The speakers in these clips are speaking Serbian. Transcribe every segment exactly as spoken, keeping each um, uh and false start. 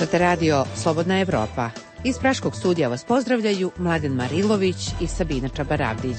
Slušate radio Slobodna Evropa. Iz Praškog studija vas pozdravljaju Mladen Marilović i Sabina Čabaravdić.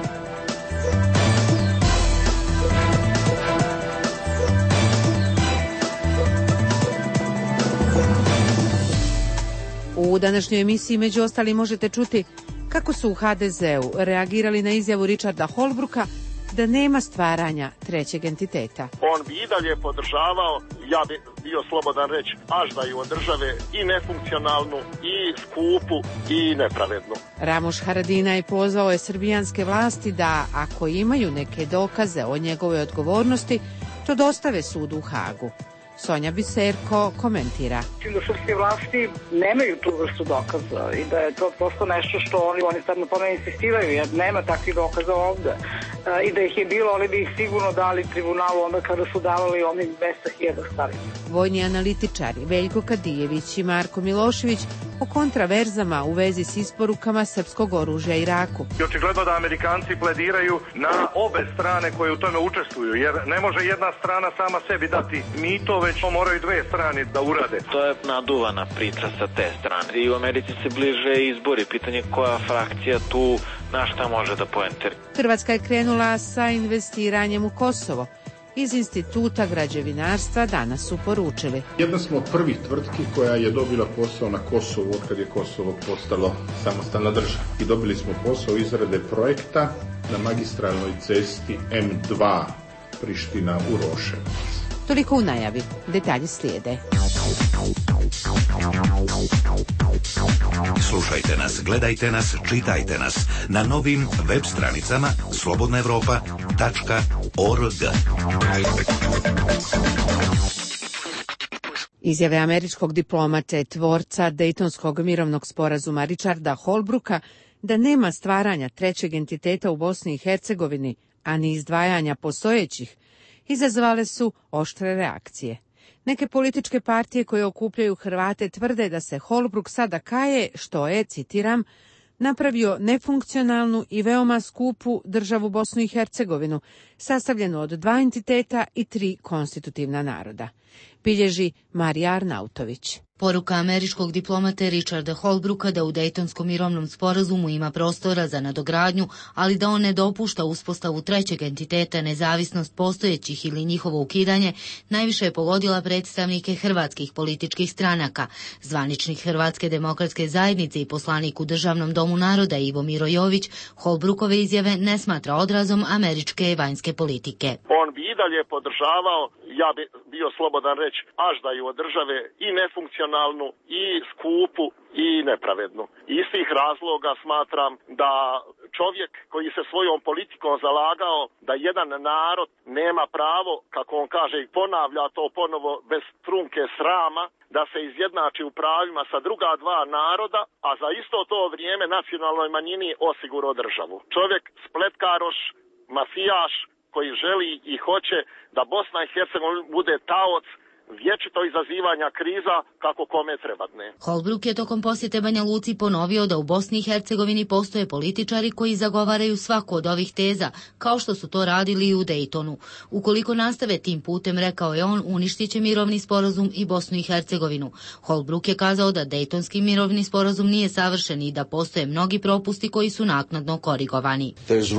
U današnjoj emisiji među ostali možete čuti kako su u ha de zeu reagirali na izjavu Richarda Holbrooka da nema stvaranja trećeg entiteta. On bi i dalje podržavao, ja bi bio slobodan reći, aždaju od države i nefunkcionalnu, i skupu, i nepravednu. Ramoš Haradinaj pozvao je srbijanske vlasti da, ako imaju neke dokaze o njegove odgovornosti, to dostave sudu u Hagu. Sonja Biserko komentira. Da srpske vlasti nemaju tu vrstu dokaza i da je to prosto nešto što oni, oni sad na tome insistiraju, jer nema takvih dokaza ovde. E, I da ih je bilo, oni bi ih sigurno dali tribunalu onda kada su davali onih dvesta hiljada starih. Vojni analitičari Veljko Kadijević i Marko Milošević o kontraverzama u vezi s isporukama srpskog oružja Iraku. I očigledno da Amerikanci plediraju na obe strane koje u tome učestvuju, jer ne može jedna strana sama sebi dati mito, već moraju dve strane da urade. To je naduvana priča sa te strane. I u Americi se bliže izbori. Pitanje koja frakcija tu na šta može da poenteri. Hrvatska je krenula sa investiranjem u Kosovo. Iz Instituta građevinarstva danas su poručili. Jedna smo od prvih tvrtki koja je dobila posao na Kosovu od kad je Kosovo postalo samostalna država. I dobili smo posao izrade projekta na magistralnoj cesti em dva Priština u Roševac. Toliko u najavi. Detalji slijede. Slušajte nas, gledajte nas, čitajte nas na novim web stranicama slobodna evropa tačka org. Izjave američkog diplomate, tvorca Dejtonskog mirovnog sporazuma Richarda Holbrooka da nema stvaranja trećeg entiteta u Bosni i Hercegovini, a ni izdvajanja postojećih, izazvale su oštre reakcije. Neke političke partije koje okupljaju Hrvate tvrde da se Holbrook sada kaje što je, citiram, napravio nefunkcionalnu i veoma skupu državu Bosnu i Hercegovinu, sastavljenu od dva entiteta i tri konstitutivna naroda. Bilježi Marija Arnautović. Poruka američkog diplomate Richarda Holbrooka da u Dejtonskom mirovnom sporazumu ima prostora za nadogradnju, ali da on ne dopušta uspostavu trećeg entiteta, nezavisnost postojećih ili njihovo ukidanje, najviše je pogodila predstavnike hrvatskih političkih stranaka. Zvaničnik Hrvatske demokratske zajednice i poslanik u Državnom domu naroda Ivo Miro Jović Holbrookove izjave ne smatra odrazom američke vanjske politike. On bi i dalje podržavao, ja bi bio slobodan reći, aždaju od države i nefunkcionalnu, i skupu, i nepravednu. Iz tih razloga smatram da čovjek koji se svojom politikom zalagao da jedan narod nema pravo, kako on kaže i ponavlja to ponovo bez trunke srama, da se izjednači u pravima sa druga dva naroda, a za isto to vrijeme nacionalnoj manjini osigurao državu. Čovjek spletkaroš, mafijaš, koji želi i hoće da Bosna i Hercegovina bude taoc vječito izazivanja kriza kako kome trebadne. Holbrook je tokom posjete Banja Luci ponovio da u Bosni i Hercegovini postoje političari koji zagovaraju svaku od ovih teza, kao što su to radili i u Dejtonu. Ukoliko nastave tim putem, rekao je on, uništit će mirovni sporazum i Bosnu i Hercegovinu. Holbrook je kazao da Dejtonski mirovni sporazum nije savršen i da postoje mnogi propusti koji su naknadno korigovani.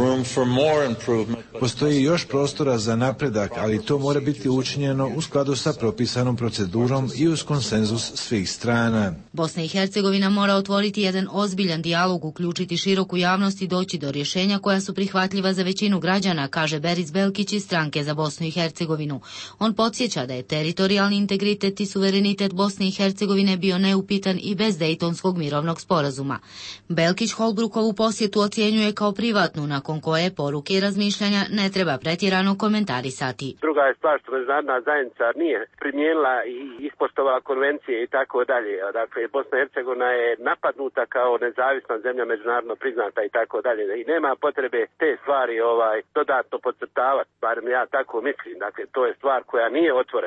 Postoji još prostora za napredak, ali to mora biti učinjeno u skladu sa propisanom procedurom i uz konsenzus svih strana. Bosna i Hercegovina mora otvoriti jedan ozbiljan dijalog, uključiti široku javnost i doći do rješenja koja su prihvatljiva za većinu građana, kaže Beris Belkić iz Stranke za Bosnu i Hercegovinu. On podsjeća da je teritorijalni integritet i suverenitet Bosne i Hercegovine bio neupitan i bez Dejtonskog mirovnog sporazuma. Belkić Holbrookovu posjetu ocjenjuje kao privatnu, nakon koje poruke i razmišljanja ne treba pretjerano komentarisati. Druga je stvar što međunarodna zajednica nije primijenila i ispoštovala konvencije i tako dalje. Dakle, Bosna i Hercegovina je napadnuta kao nezavisna zemlja, međunarodno priznata i tako dalje. I nema potrebe te stvari ovaj dodatno podcrtavati, barem ja tako mislim. Dakle, to je stvar koja nije otvorena.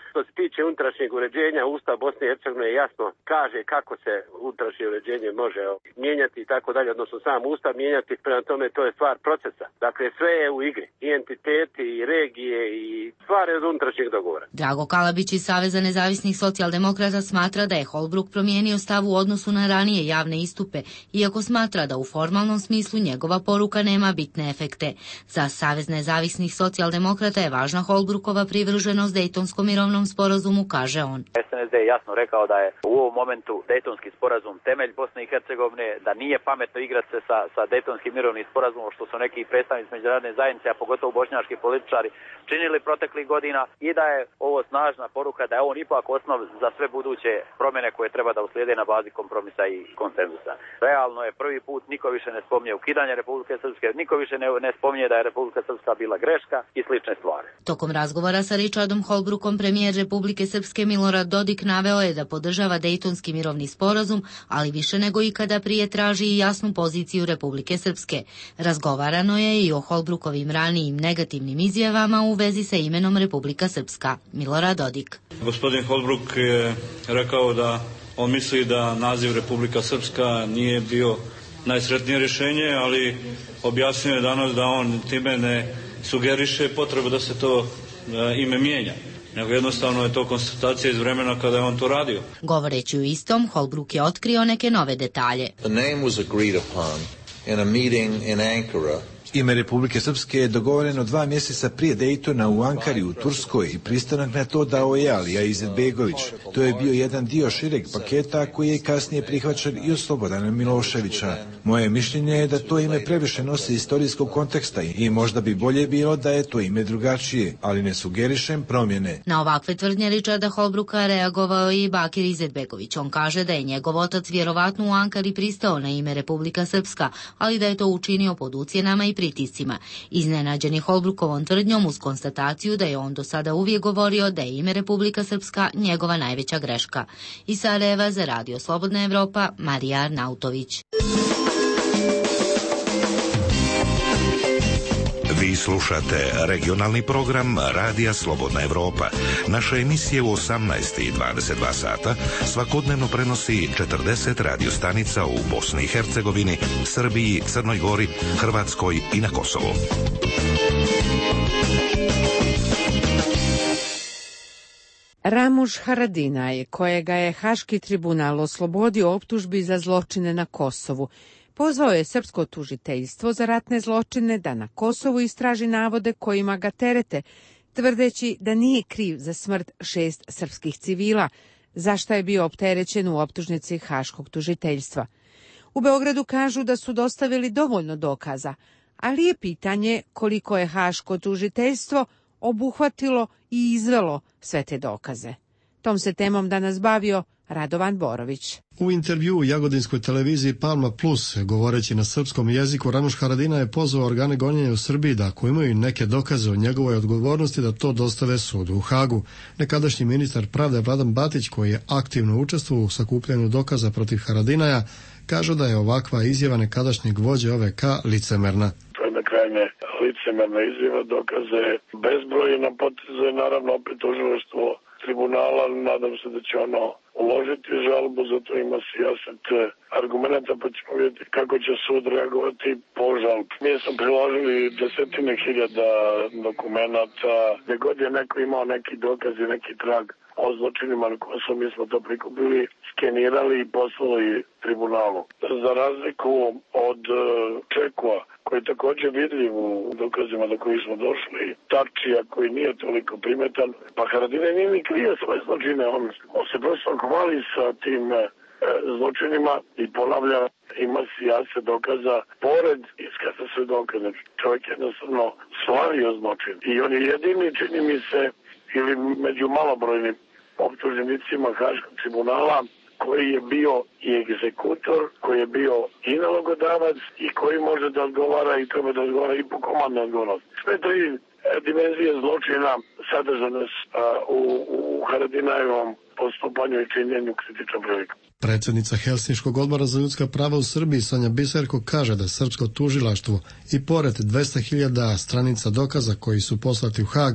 Što se tiče unutrašnjeg uređenja, Ustav Bosne i Hercegovine jasno kaže kako se unutrašnje uređenje može mijenjati i tako dalje, odnosno sam Ustav mijenjati, prema tome to je stvar procesa. Dakle, sve je u igri, i entiteti, i regije, i stvari od unutrašnjeg dogovora. Drago Kalabić iz Saveza nezavisnih socijaldemokrata smatra da je Holbruk promijenio stav u odnosu na ranije javne istupe, iako smatra da u formalnom smislu njegova poruka nema bitne efekte. Za Savez nezavisnih socijaldemokrata je važna Holbrukova privrženost Dejtonskom mirovnom sporazumu, kaže on. S N S D je jasno rekao da je u ovom momentu Dejtonski sporazum temelj Bosne i Hercegovine, da nije pametno igrati se sa, sa Dejtonskim mirovnim sporazumom, što su neki predstavnici međunarodne zajednice, a pogotovo bošnjački političari, činili proteklih godina, i da je ovo snažna poruka da je on ipak osnov za sve buduće promjene koje treba da uslijede na bazi kompromisa i konsenzusa. Realno je prvi put niko više ne spominje ukidanje Republike Srpske, niko više ne, ne spominje da je Republika Srpska bila greška i slične stvari. Tokom razgovora sa Richardom Holbrookom premijer Republike Srpske Milorad Dodik naveo je da podržava Dejtonski mirovni sporazum, ali više nego ikada prije traži i jasnu poziciju Republike Srpske. Razgovarano je i o Holbrookovim ranijim negativnim izjavama u vezi sa imenom Republika Srpska. Milorad Dodik. Gospodin Holbrook je rekao da on misli da naziv Republika Srpska nije bio najsretnije rješenje, ali objasnio je danas da on time ne sugeriše potrebu da se to e, ime mijenja, nego jednostavno je to konstatacija iz vremena kada je on to radio. Govoreći u istom, Holbrook je otkrio neke nove detalje. The name was agreed upon in a meeting in Ankara. Ime Republike Srpske je dogovoreno dva mjeseca prije Dejtona u Ankari u Turskoj i pristanak na to dao je Alija Izetbegović. To je bio jedan dio šireg paketa koji je kasnije prihvaćen i od Slobodana Miloševića. Moje mišljenje je da to ime previše nosi istorijskog konteksta i možda bi bolje bilo da je to ime drugačije, ali ne sugerišem promjene. Na ovakve tvrdnje Richarda Holbrooka reagovao i Bakir Izetbegović. On kaže da je njegov otac vjerovatno u Ankari pristao na ime Republika Srpska, ali da je to učinio pod ucjenama i pritiscima. Iznenađeni Holbrookovom tvrdnjom uz konstataciju da je on do sada uvijek govorio da je ime Republika Srpska njegova najveća greška. Iz Sarajeva za Radio Slobodna Evropa, Marija Arnautović. Vi slušate regionalni program Radija Slobodna Evropa. Naše emisije u osamnaest i dvadeset dva sata svakodnevno prenosi četrdeset radiostanica u Bosni i Hercegovini, Srbiji, Crnoj Gori, Hrvatskoj i na Kosovu. Ramuš Haradinaj, kojega je Haški tribunal oslobodio optužbi za zločine na Kosovu, pozvao je srpsko tužiteljstvo za ratne zločine da na Kosovu istraži navode kojima ga terete, tvrdeći da nije kriv za smrt šest srpskih civila, za šta je bio opterećen u optužnici Haškog tužiteljstva. U Beogradu kažu da su dostavili dovoljno dokaza, ali je pitanje koliko je Haško tužiteljstvo obuhvatilo i izvelo sve te dokaze. Tom se temom danas bavio Radovan Borović. U intervju u jagodinskoj televiziji Palma Plus, govoreći na srpskom jeziku, Ramuš Haradinaj je pozvao organe gonjenja u Srbiji da ako imaju neke dokaze o njegovoj odgovornosti da to dostave sudu u Hagu. Nekadašnji ministar pravde Vladan Batić, koji je aktivno učestvovao u sakupljanju dokaza protiv Haradinaja, kaže da je ovakva izjava nekadašnjeg vođe O V K licemerna. To je na krajnje licemerna izjava, dokaze bezbrojna, poteze naravno opet tužilaštvo tribunala, nadam se da će ono uložiti žalbu, zato ima sijaset argumenta, pa ćemo vidjeti kako će sud reagovati po žalbi. Mi smo priložili desetine hiljada dokumenata, gdje god je neko imao neki dokaz i neki trag o zločinima na Kosovu, mi smo to prikupili, skenirali i poslali tribunalu. Za razliku od Čekua, koji je također vidljiv u dokazima do kojih smo došli, Tačija koji nije toliko primetan, pa Haradinaj nije ni krije svoje zločine, on, on se prosto hvali sa tim e, zločinima i ponavlja, ima sijase dokaza, pored iskaza svedoka, znači čovjek jednostavno slavio zločin. I on je jedini, čini mi se, ili među malobrojnim optuženicima Haškog tribunala, koji je bio i egzekutor, koji je bio i nalogodavac i koji može da odgovara i treba da odgovara i po komandnoj odgovornosti. Sve tri dimenzije zločina sadržane u, u Haradinajevom postupanju i činjenju kritična prilika. Predsjednica Helsinškog odbora za ljudska prava u Srbiji Sonja Biserko kaže da srpsko tužilaštvo i pored dvesta hiljada stranica dokaza koji su poslati u Hag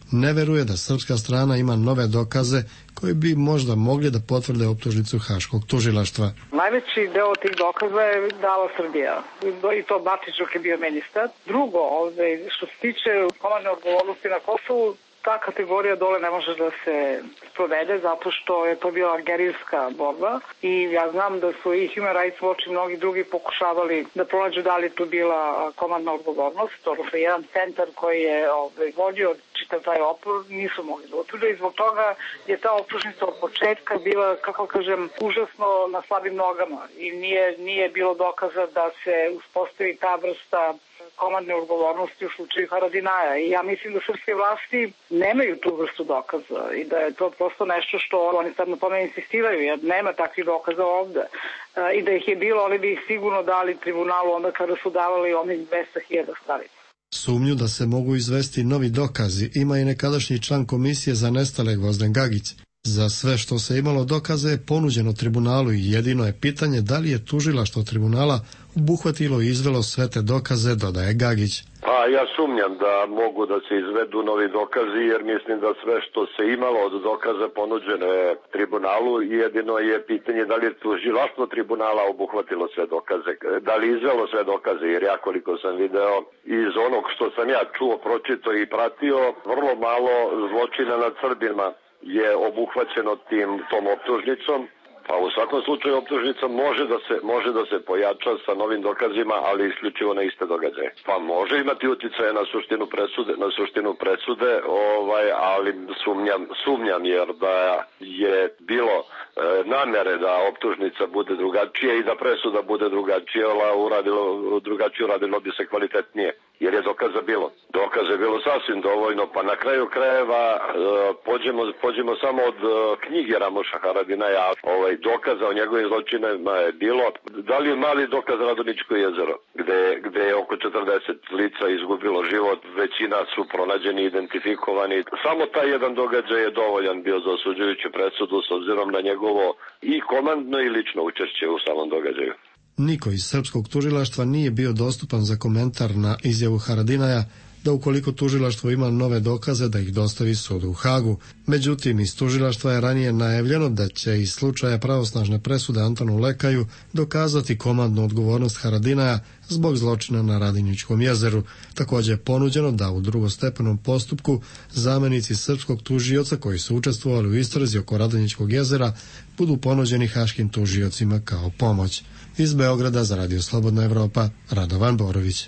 ne veruje da srpska strana ima nove dokaze koji bi možda mogli da potvrde optužnicu Haškog tužilaštva. Najveći deo tih dokaza je dala Srbija i to Batić dok je bio ministar. Drugo, ovde, što se tiče komandne odgovornosti na Kosovu, ta kategorija dole ne može da se sprovede zato što je to bila gerilska borba i ja znam da su i Human Rights Watch i mnogi drugi pokušavali da pronađu da li je tu bila komandna odgovornost, odnosno jedan centar koji je ovaj, vodio čitav taj opor, nisu mogli da utvrde i zbog toga je ta optužnica od početka bila, kako kažem, užasno na slabim nogama i nije, nije bilo dokaza da se uspostavi ta vrsta komandne odgovornosti u slučaju Haradinaja i ja mislim da srpske vlasti nemaju tu vrstu dokaza i da je to prosto nešto što oni sad na tome insistiraju jer nema takvih dokaza ovde i da ih je bilo, oni bi ih sigurno dali tribunalu onda kada su davali onih dvesta hiljada stranica. Sumnju da se mogu izvesti novi dokazi ima i nekadašnji član komisije za nestale Gvozden Gagić. Za sve što se imalo dokaze je ponuđeno tribunalu i jedino je pitanje da li je tužilaštvo tribunala obuhvatilo i izvelo sve te dokaze, dodaje Gagić. Pa ja sumnjam da mogu da se izvedu novi dokazi jer mislim da sve što se imalo od dokaza ponuđeno je tribunalu i jedino je pitanje da li je tužilaštvo tribunala obuhvatilo sve dokaze, da li izvelo sve dokaze jer ja koliko sam video iz onog što sam ja čuo, pročito i pratio, vrlo malo zločina nad Srbima je obuhvaćeno tim tom optužnicom, pa u svakom slučaju optužnica može da se može da se pojača sa novim dokazima, ali isključivo na iste događaje. Pa može imati utjecaje na suštinu presude, na suštinu presude, ovaj, ali sumnjam, sumnjam jer da je bilo e, namere da optužnica bude drugačija i da presuda bude drugačija, uradilo drugačije uradilo bi se kvalitetnije. Jer je dokaza bilo. Dokaza je bilo sasvim dovoljno, pa na kraju krajeva e, pođemo, pođemo samo od e, knjige Ramoša Haradinaja, ovaj, dokaza o njegovim zločinima je bilo. Da li je mali dokaz Radoničko jezero, gde, gde je oko četrdeset lica izgubilo život, većina su pronađeni, identifikovani. Samo taj jedan događaj je dovoljan bio za osuđujuću presudu s obzirom na njegovo i komandno i lično učešće u samom događaju. Niko iz srpskog tužilaštva nije bio dostupan za komentar na izjavu Haradinaja da ukoliko tužilaštvo ima nove dokaze da ih dostavi sudu u Hagu. Međutim, iz tužilaštva je ranije najavljeno da će iz slučaja pravosnažne presude Antonu Lekaju dokazati komandnu odgovornost Haradinaja zbog zločina na Radinjičkom jezeru. Također je ponuđeno da u drugostepenom postupku zamenici srpskog tužioca koji su učestvovali u istrazi oko Radinjičkog jezera budu ponuđeni haškim tužiocima kao pomoć. Iz Beograda za Radio Slobodna Evropa, Radovan Borović.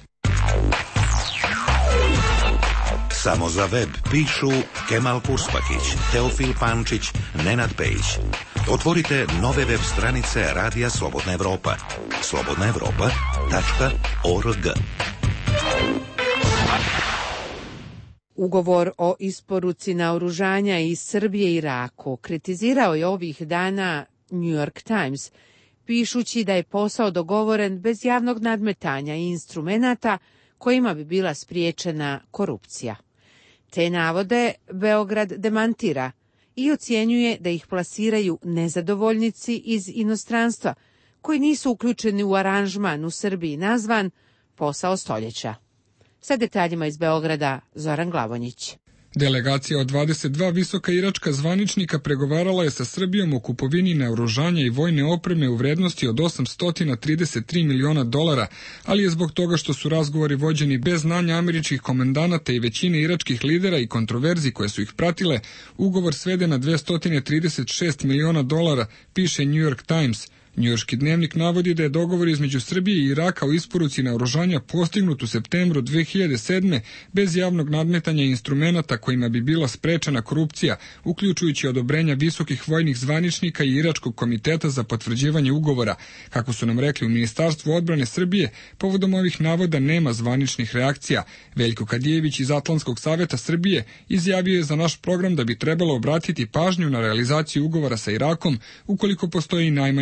Samo za web pišu Kemal Kurspakić, Teofil Pančić, Nenad Pejić. Otvorite nove web stranice Radija Slobodna Evropa. slobodna evropa tačka org. Ugovor o isporuci naoružanja iz Srbije i Iraku kritizirao je ovih dana New York Times, pišući da je posao dogovoren bez javnog nadmetanja i instrumenata kojima bi bila spriječena korupcija. Te navode Beograd demantira i ocjenjuje da ih plasiraju nezadovoljnici iz inostranstva koji nisu uključeni u aranžman u Srbiji nazvan posao stoljeća. Sa detaljima iz Beograda, Zoran Glavonjić. Delegacija od dvadeset dva visoka iračka zvaničnika pregovarala je sa Srbijom o kupovini naoružanja i vojne opreme u vrednosti od osamsto trideset tri miliona dolara, ali je zbog toga što su razgovori vođeni bez znanja američkih komandanata i većine iračkih lidera i kontroverzi koje su ih pratile, ugovor svede na dvesta trideset šest miliona dolara, piše New York Times. Njujorški dnevnik navodi da je dogovor između Srbije i Iraka o isporuci naoružanja postignut u septembru dve hiljade sedme bez javnog nadmetanja instrumenata kojima bi bila sprečena korupcija, uključujući odobrenja visokih vojnih zvaničnika i Iračkog komiteta za potvrđivanje ugovora. Kako su nam rekli u Ministarstvu odbrane Srbije, povodom ovih navoda nema zvaničnih reakcija. Veljko Kadijević iz Atlantskog saveta Srbije izjavio je za naš program da bi trebalo obratiti pažnju na realizaciju ugovora sa Irakom ukoliko postoji najmanja sumnja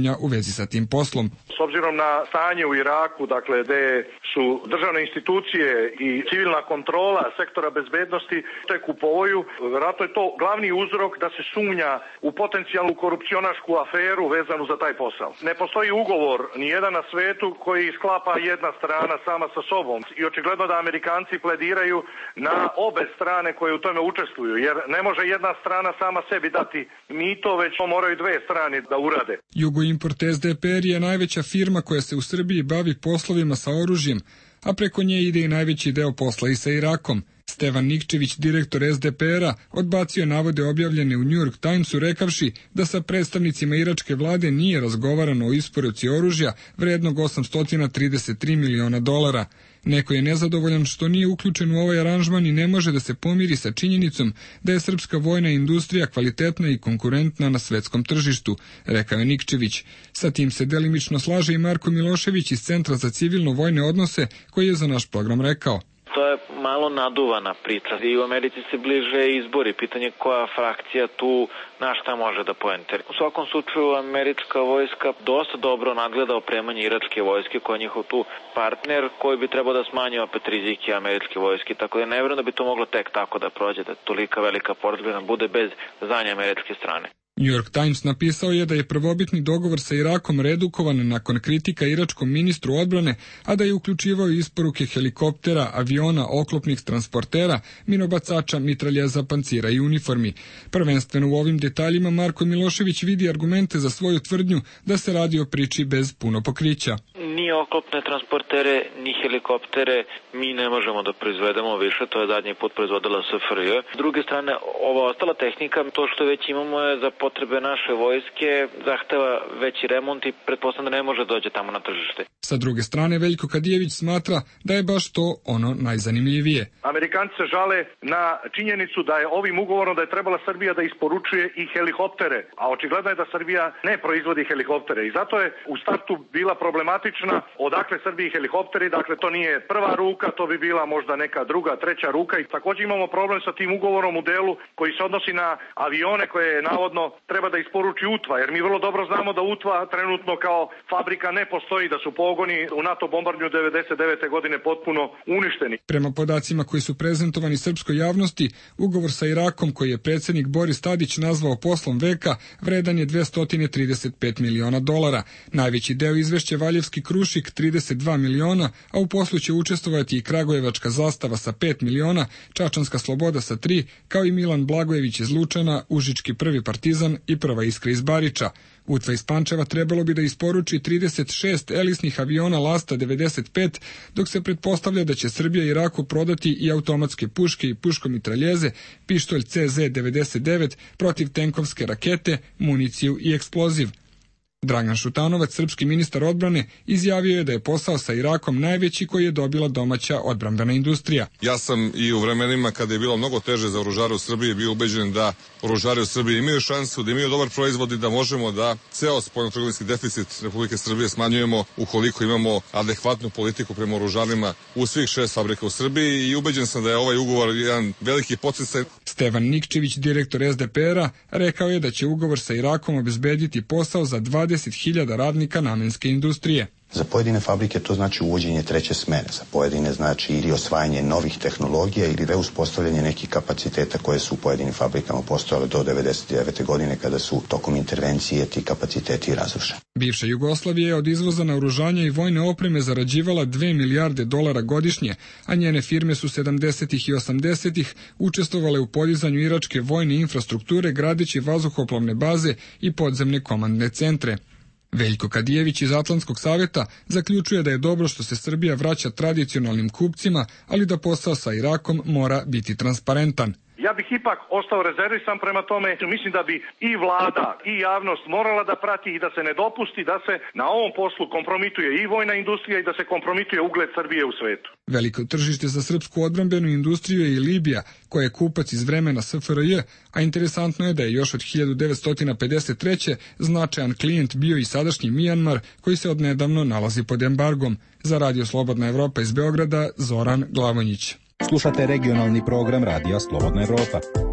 sumnja u vezi sa tim poslom. S obzirom na stanje u Iraku, dakle, gde su državne institucije i civilna kontrola sektora bezbednosti tek u povoju, vjerojatno je to glavni uzrok da se sumnja u potencijalnu korupcionašku aferu vezanu za taj posao. Ne postoji ugovor ni jedan na svetu koji sklapa jedna strana sama sa sobom i očigledno da Amerikanci plediraju na obe strane koje u tome učestvuju, jer ne može jedna strana sama sebi dati mito, već moraju dve strane da urade. Jugoimport S D P R je najveća firma koja se u Srbiji bavi poslovima sa oružjem, a preko nje ide i najveći deo posla i sa Irakom. Stevan Nikčević, direktor S D P R-a, odbacio navode objavljene u New York Timesu rekavši da sa predstavnicima iračke vlade nije razgovarano o isporuci oružja vrednog osamsto trideset tri miliona dolara. Neko je nezadovoljan što nije uključen u ovaj aranžman i ne može da se pomiri sa činjenicom da je srpska vojna industrija kvalitetna i konkurentna na svetskom tržištu, rekao je Nikčević. Sa tim se delimično slaže i Marko Milošević iz Centra za civilno-vojne odnose, koji je za naš program rekao. To je malo naduvana priča i u Americi se bliže izbori. Pitanje koja frakcija tu na šta može da poenteri. U svakom slučaju američka vojska dosta dobro nadgleda opremanje iračke vojske koja je njihov tu partner koji bi trebao da smanji opet rizike američke vojske. Tako da ne vjerujem da bi to moglo tek tako da prođe, da tolika velika porodiljna bude bez znanja američke strane. New York Times napisao je da je prvobitni dogovor sa Irakom redukovan nakon kritika iračkom ministru odbrane, a da je uključivao isporuke helikoptera, aviona, oklopnih transportera, minobacača, mitraljeza, pancira i uniformi. Prvenstveno u ovim detaljima Marko Milošević vidi argumente za svoju tvrdnju da se radi o priči bez puno pokrića. Ni oklopne transportere, ni helikoptere mi ne možemo da proizvedemo više, to je zadnji put proizvodila S F R J. S druge strane, ova ostala tehnika, to što već imamo je za potrebe naše vojske, zahteva veći remont i pretpostavljam da ne može dođe tamo na tržište. Sa druge strane, Veljko Kadijević smatra da je baš to ono najzanimljivije. Amerikanci se žale na činjenicu da je ovim ugovorom da je trebala Srbija da isporučuje i helikoptere, a očigledno je da Srbija ne proizvodi helikoptere i zato je u startu bila problematična odakle Srbiji helikopteri, dakle to nije prva ruka, to bi bila možda neka druga, treća ruka i također imamo problem sa tim ugovorom u delu koji se odnosi na avione koje je navodno treba da isporuči U T V A, jer mi vrlo dobro znamo da U T V A trenutno kao fabrika ne postoji, da su pogoni u NATO bombardnju devedeset devete godine potpuno uništeni. Prema podacima koji su prezentovani srpskoj javnosti, ugovor sa Irakom koji je predsjednik Boris Tadić nazvao poslom veka vredan je dvesta trideset pet miliona dolara. Najveći deo izvešća Valjevski Krušik trideset dva miliona, a u poslu će učestvovati i Kragujevačka Zastava sa pet miliona, Čačanska Sloboda sa tri, kao i Milan Blagojević iz Lučana, Užički prvi Partizan i Prva Iskra iz Bariča. U T V A iz Pančeva trebalo bi da isporuči trideset šest elisnih aviona Lasta devedeset pet, dok se pretpostavlja da će Srbija Iraku prodati i automatske puške i puškomitraljeze, pištolj C Z devedeset devet, protivtenkovske rakete, municiju i eksploziv. Dragan Šutanovac, srpski ministar odbrane, izjavio je da je posao sa Irakom najveći koji je dobila domaća odbrambena industrija. Ja sam i u vremenima kada je bilo mnogo teže za oružare u Srbiji bio ubeđen da oružare u Srbiji imaju šansu, da imaju dobar proizvod i da možemo da ceo spoljnotrgovinski deficit Republike Srbije smanjujemo ukoliko imamo adekvatnu politiku prema oružarima u svih šest fabrika u Srbiji i ubeđen sam da je ovaj ugovor jedan veliki podsticaj. Stevan Nikčević, direktor S D P R-a, rekao je da će ugovor sa Irakom obezbediti posao za dvadeset hiljada radnika namenske industrije. Za pojedine fabrike to znači uvođenje treće smene, za pojedine znači ili osvajanje novih tehnologija ili reuspostavljanje nekih kapaciteta koje su u pojedinim fabrikama postojale do devedeset devete godine kada su tokom intervencije ti kapaciteti razrušeni. Bivša Jugoslavija je od izvoza naoružanja i vojne opreme zarađivala dve milijarde dolara godišnje, a njene firme su sedamdesetih i osamdesetih učestvovale u podizanju iračke vojne infrastrukture gradeći vazduhoplovne baze i podzemne komandne centre. Veljko Kadijević iz Atlantskog saveta zaključuje da je dobro što se Srbija vraća tradicionalnim kupcima, ali da posao sa Irakom mora biti transparentan. Ja bih ipak ostao rezervisan prema tome. Mislim da bi i vlada i javnost morala da prati i da se ne dopusti da se na ovom poslu kompromituje i vojna industrija i da se kompromituje ugled Srbije u svetu. Veliko tržište za srpsku odbrambenu industriju je i Libija, koja je kupac iz vremena S F R J, a interesantno je da je još od hiljadu devetsto pedeset treće značajan klijent bio i sadašnji Mijanmar, koji se odnedavno nalazi pod embargom. Za Radio Slobodna Evropa iz Beograda, Zoran Glavonjić. Slušate regionalni program Radija Slobodna Evropa.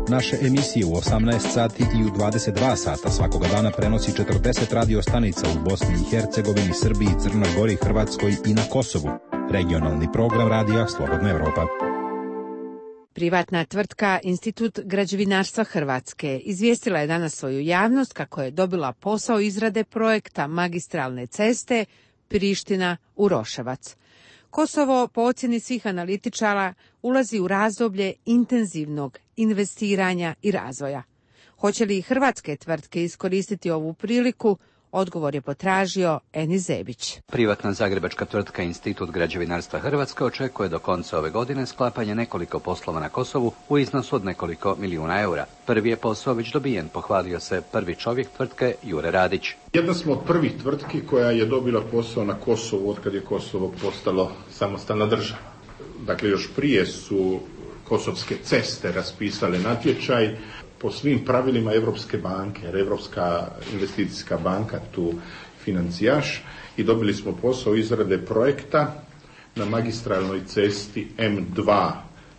Naše emisije u osamnaest sati i u dvadeset dva sata svakoga dana prenosi četrdeset radio stanica u Bosni i Hercegovini, Srbiji, Crnoj Gori, Hrvatskoj i na Kosovu. Regionalni program Radija Slobodna Evropa. Privatna tvrtka Institut građevinarstva Hrvatske izvijestila je danas svoju javnost kako je dobila posao izrade projekta magistralne ceste Priština-Uroševac. Kosovo, po ocjeni svih analitičara, ulazi u razdoblje intenzivnog investiranja i razvoja. Hoće li hrvatske tvrtke iskoristiti ovu priliku? Odgovor je potražio Eni Zebić. Privatna zagrebačka tvrtka Institut građevinarstva Hrvatske očekuje do konca ove godine sklapanje nekoliko poslova na Kosovu u iznosu od nekoliko milijuna eura. Prvi je posao već dobijen, pohvalio se prvi čovjek tvrtke Jure Radić. Jedna smo od prvih tvrtki koja je dobila posao na Kosovu od kad je Kosovo postalo samostalna država. Dakle, još prije su Kosovske ceste raspisale natječaj po svim pravilima Europske banke, jer Europska investicijska banka tu financijaš, i dobili smo posao izrade projekta na magistralnoj cesti M dva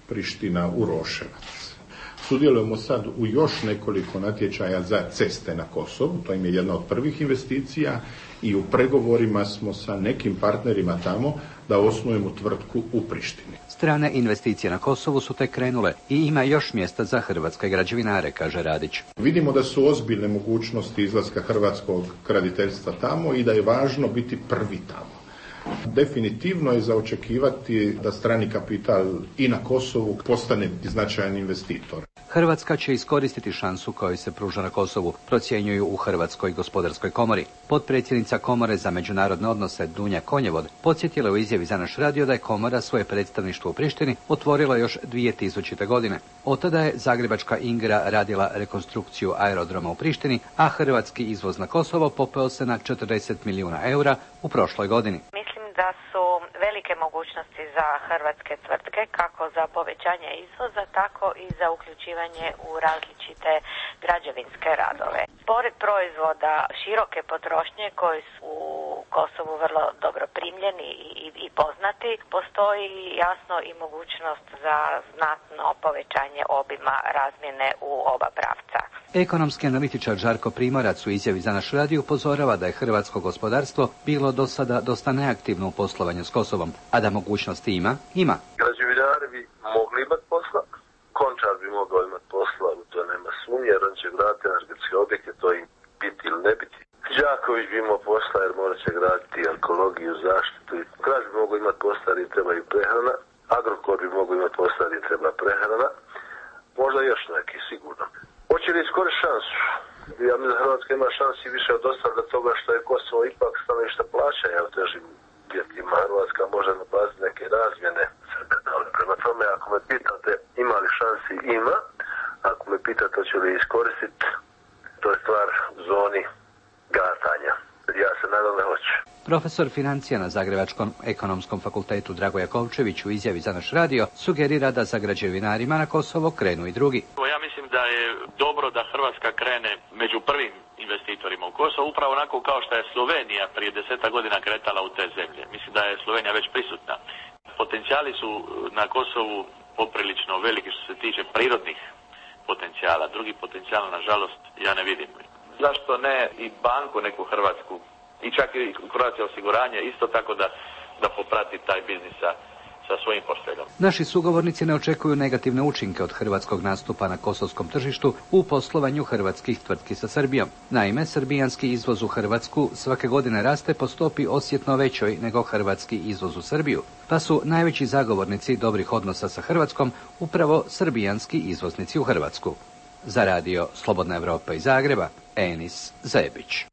Priština-Uroševac. Sudjelujemo sad u još nekoliko natječaja za ceste na Kosovu, to im je jedna od prvih investicija, i u pregovorima smo sa nekim partnerima tamo da osnujemo tvrtku u Prištini. Strane investicije na Kosovu su tek krenule i ima još mjesta za hrvatske građevinare, kaže Radić. Vidimo da su ozbiljne mogućnosti izlaska hrvatskog graditeljstva tamo i da je važno biti prvi tamo. Definitivno je za očekivati da strani kapital i na Kosovu postane značajan investitor. Hrvatska će iskoristiti šansu koju se pruža na Kosovu, procjenjuju u Hrvatskoj gospodarskoj komori. Potpredsjednica Komore za međunarodne odnose Dunja Konjevod podsjetila u izjavi za naš radio da je Komora svoje predstavništvo u Prištini otvorila još dvije tisućite. godine. Od tada je zagrebačka Ingra radila rekonstrukciju aerodroma u Prištini, a hrvatski izvoz na Kosovo popeo se na četrdeset milijuna eura u prošloj godini. Da su velike mogućnosti za hrvatske tvrtke, kako za povećanje izvoza, tako i za uključivanje u različite građevinske radove. Pored proizvoda široke potrošnje koji su u Kosovu vrlo dobro primljeni i, i, i poznati, postoji jasno i mogućnost za znatno povećanje obima razmjene u oba pravca. Ekonomski analitičar Žarko Primorac u izjavi za naš radio upozorava da je hrvatsko gospodarstvo bilo do sada dosta neaktivno u poslovanju s Kosovom, a da mogućnosti ima, ima. Građevinari bi mogli imati posla, Končar bi mogao imati posla, to nema sumnje, jer on će graditi energetske objekte, to im biti ili ne biti. Đaković bi imao posla jer morat će graditi onkologiju, zaštitu. Kraš bi mogao imati posla jer im treba i prehrana, Agrokor bi mogao imati posla jer im treba prehrana, možda još neki, sigurno. Hoće li iskoristiti šansu? Ja mislim da Hrvatska ima šansi više od ostalo toga što je Kosovo ipak stanovništvo plaća, ja težim uvjetima. Hrvatska može napaziti neke razmjene. Prema tome, ako me pitate ima li šansi, ima. Ako me pitate hoće li iskoristiti, to je stvar u zoni gatanja. Ja se nadam da hoće. Profesor financija na Zagrebačkom ekonomskom fakultetu Drago Jakovčević u izjavi za naš radio sugerira da za građevinarima na Kosovo krenu i drugi. Ja mislim da je dobro da Hrvatska krene među prvim investitorima u Kosovo, upravo onako kao što je Slovenija prije deseta godina kretala u te zemlje. Mislim da je Slovenija već prisutna. Potencijali su na Kosovu poprilično veliki što se tiče prirodnih potencijala. Drugi potencijal, nažalost, ja ne vidim. Zašto ne i banku neku hrvatsku, i čak i Croatia osiguranje, isto tako da, da poprati taj biznis sa, sa svojim portfeljom. Naši sugovornici ne očekuju negativne učinke od hrvatskog nastupa na kosovskom tržištu u poslovanju hrvatskih tvrtki sa Srbijom. Naime, srbijanski izvoz u Hrvatsku svake godine raste po stopi osjetno većoj nego hrvatski izvoz u Srbiju, pa su najveći zagovornici dobrih odnosa sa Hrvatskom upravo srbijanski izvoznici u Hrvatsku. Za radio Slobodna Evropa iz Zagreba, Enis Zebić.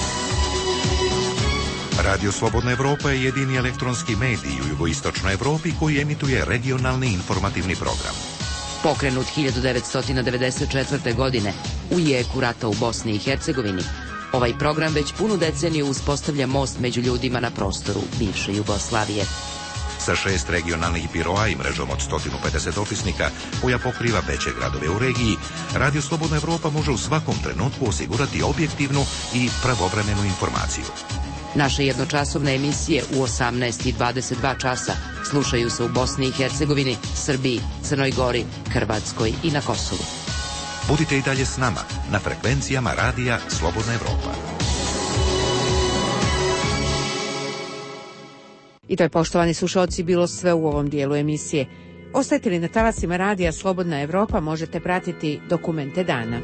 Radio Slobodna Evropa je jedini elektronski medij u jugoistočnoj Evropi koji emituje regionalni informativni program. Pokrenut hiljadu devetsto devedeset četvrte. godine u jeku rata u Bosni i Hercegovini, ovaj program već punu deceniju uspostavlja most među ljudima na prostoru bivše Jugoslavije. Sa šest regionalnih biroa i mrežom od sto pedeset opisnika koja pokriva veće gradove u regiji, Radio Slobodna Evropa može u svakom trenutku osigurati objektivnu i pravovremenu informaciju. Naše jednočasovne emisije u osamnaest i dvadeset dva časa slušaju se u Bosni i Hercegovini, Srbiji, Crnoj Gori, Hrvatskoj i na Kosovu. Budite i dalje s nama na frekvencijama radija Slobodna Evropa. I to je, poštovani slušalci, bilo sve u ovom dijelu emisije. Ostajte li na talasima radija Slobodna Evropa, možete pratiti Dokumente dana.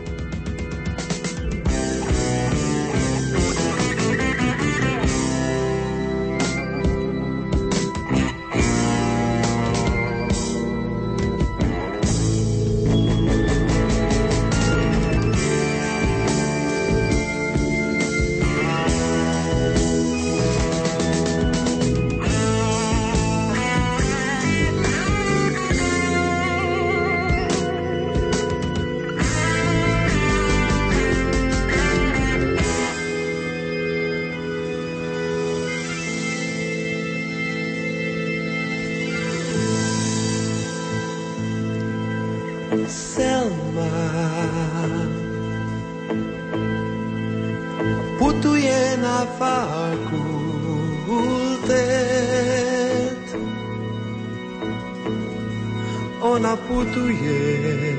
Ona putuje,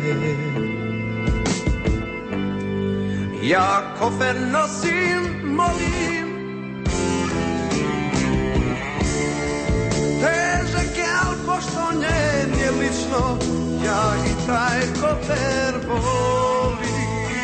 ja kofer nosim, molim, težak je, al pošto nje nije lično, ja i taj kofer volim.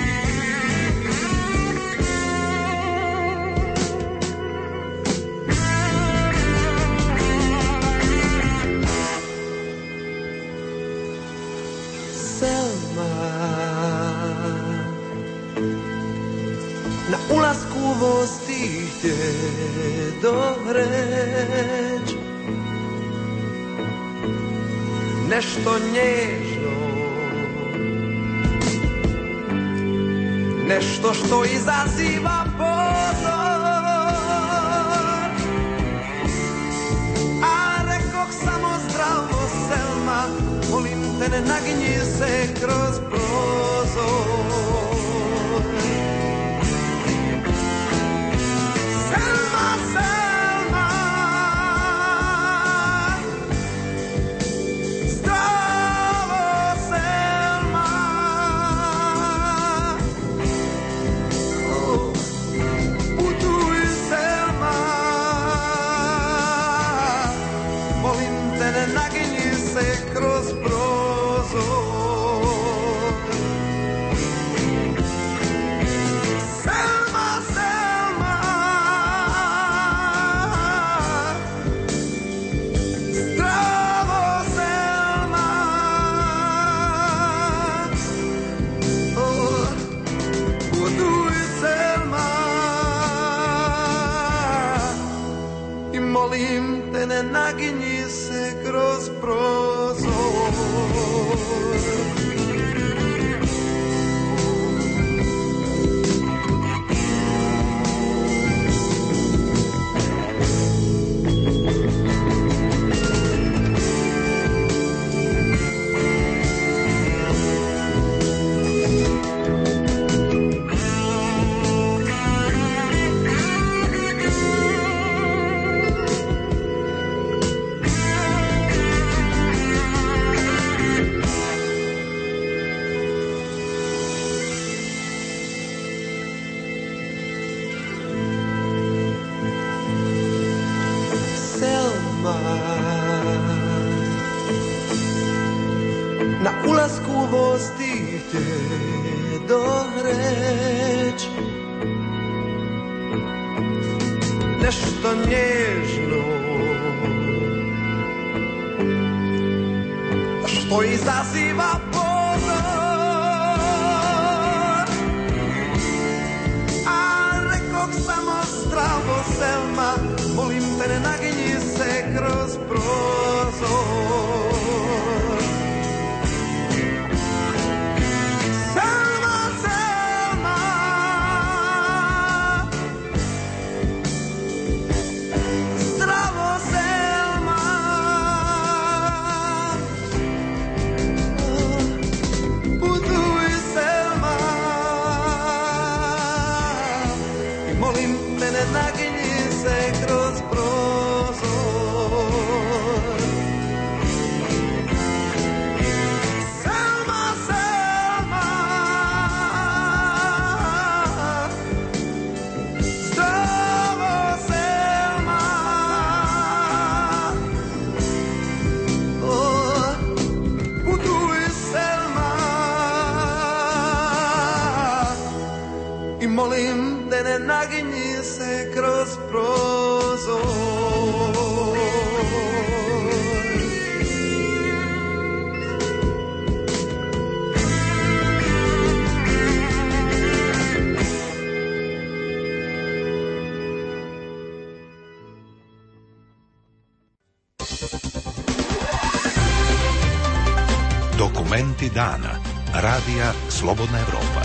Na ulasku voz ti htje doreć nešto nježno, nešto što izaziva pozor, a rekoh samo zdravo Selma, molim te ne naginji se kroz prozor. Selma, Selma, zdravo Selma, oh, putuj Selma, molim te ne naginji se kroz prozor. Molim te ne naginji se kroz prozor. Na ulasku voz ti htje doreć nešto nježno, što izaziva pozor, a rekoh samo zdravo Selma, molim te ne naginji se kroz prozor. Molim te ne naginji se kroz prozor. Dokumenti dana. Radija Slobodna Evropa.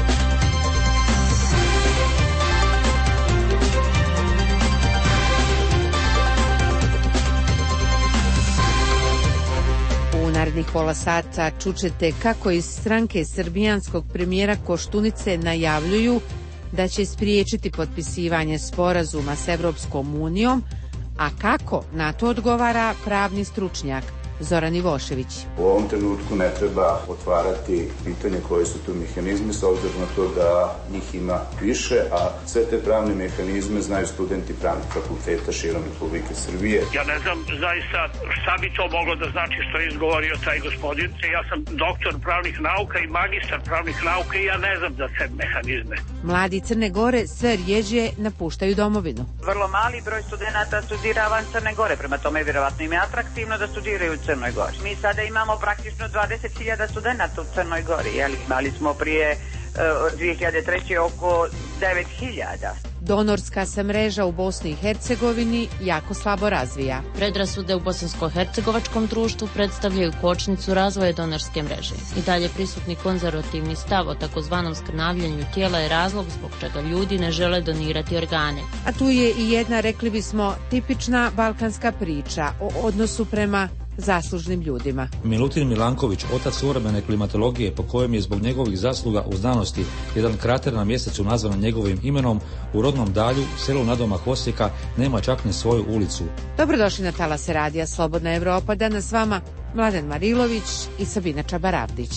U narednih pola sata čućete kako iz stranke srbijanskog premijera Koštunice najavljuju da će spriječiti potpisivanje sporazuma s Evropskom unijom, a kako na to odgovara pravni stručnjak Zoran Ivošević. U ovom trenutku ne treba otvarati pitanje koji su tu mehanizmi, s obzirom na to da njih ima više, a sve te pravne mehanizme znaju studenti pravnih fakulteta širom Republike Srbije. Ja ne znam zaista šta bi to moglo da znači što je izgovorio taj gospodin. Ja sam doktor pravnih nauka i magistar pravnih nauka i ja ne znam za te mehanizme. Mladi Crne Gore sve rjeđe napuštaju domovinu. Vrlo mali broj studenta studira van Crne Gore, prema tome vjerovatno im je atraktivno da studiraju u Crnoj Gori. Mi sada imamo praktično dvadeset hiljada studenta u Crnoj Gori, jel? Imali smo prije uh, dvije hiljade treće. oko devet hiljada. Donorska se mreža u Bosni i Hercegovini jako slabo razvija. Predrasude u bosansko-hercegovačkom društvu predstavljaju kočnicu razvoja donorske mreže. I dalje prisutni konzervativni stav o takozvanom skrnavljanju tijela je razlog zbog čega ljudi ne žele donirati organe. A tu je i jedna, rekli bismo, tipična balkanska priča o odnosu prema zaslužnim ljudima. Milutin Milanković, otac suvremene klimatologije, po kojem je zbog njegovih zasluga u znanosti jedan krater na mjesecu nazvan njegovim imenom, u rodnom Dalju, selu nadomak Osijeka, nema čak ni svoju ulicu. Dobrodošli na talase radija Slobodna Evropa. Danas s vama Mladen Marilović i Sabina Čabaravdić.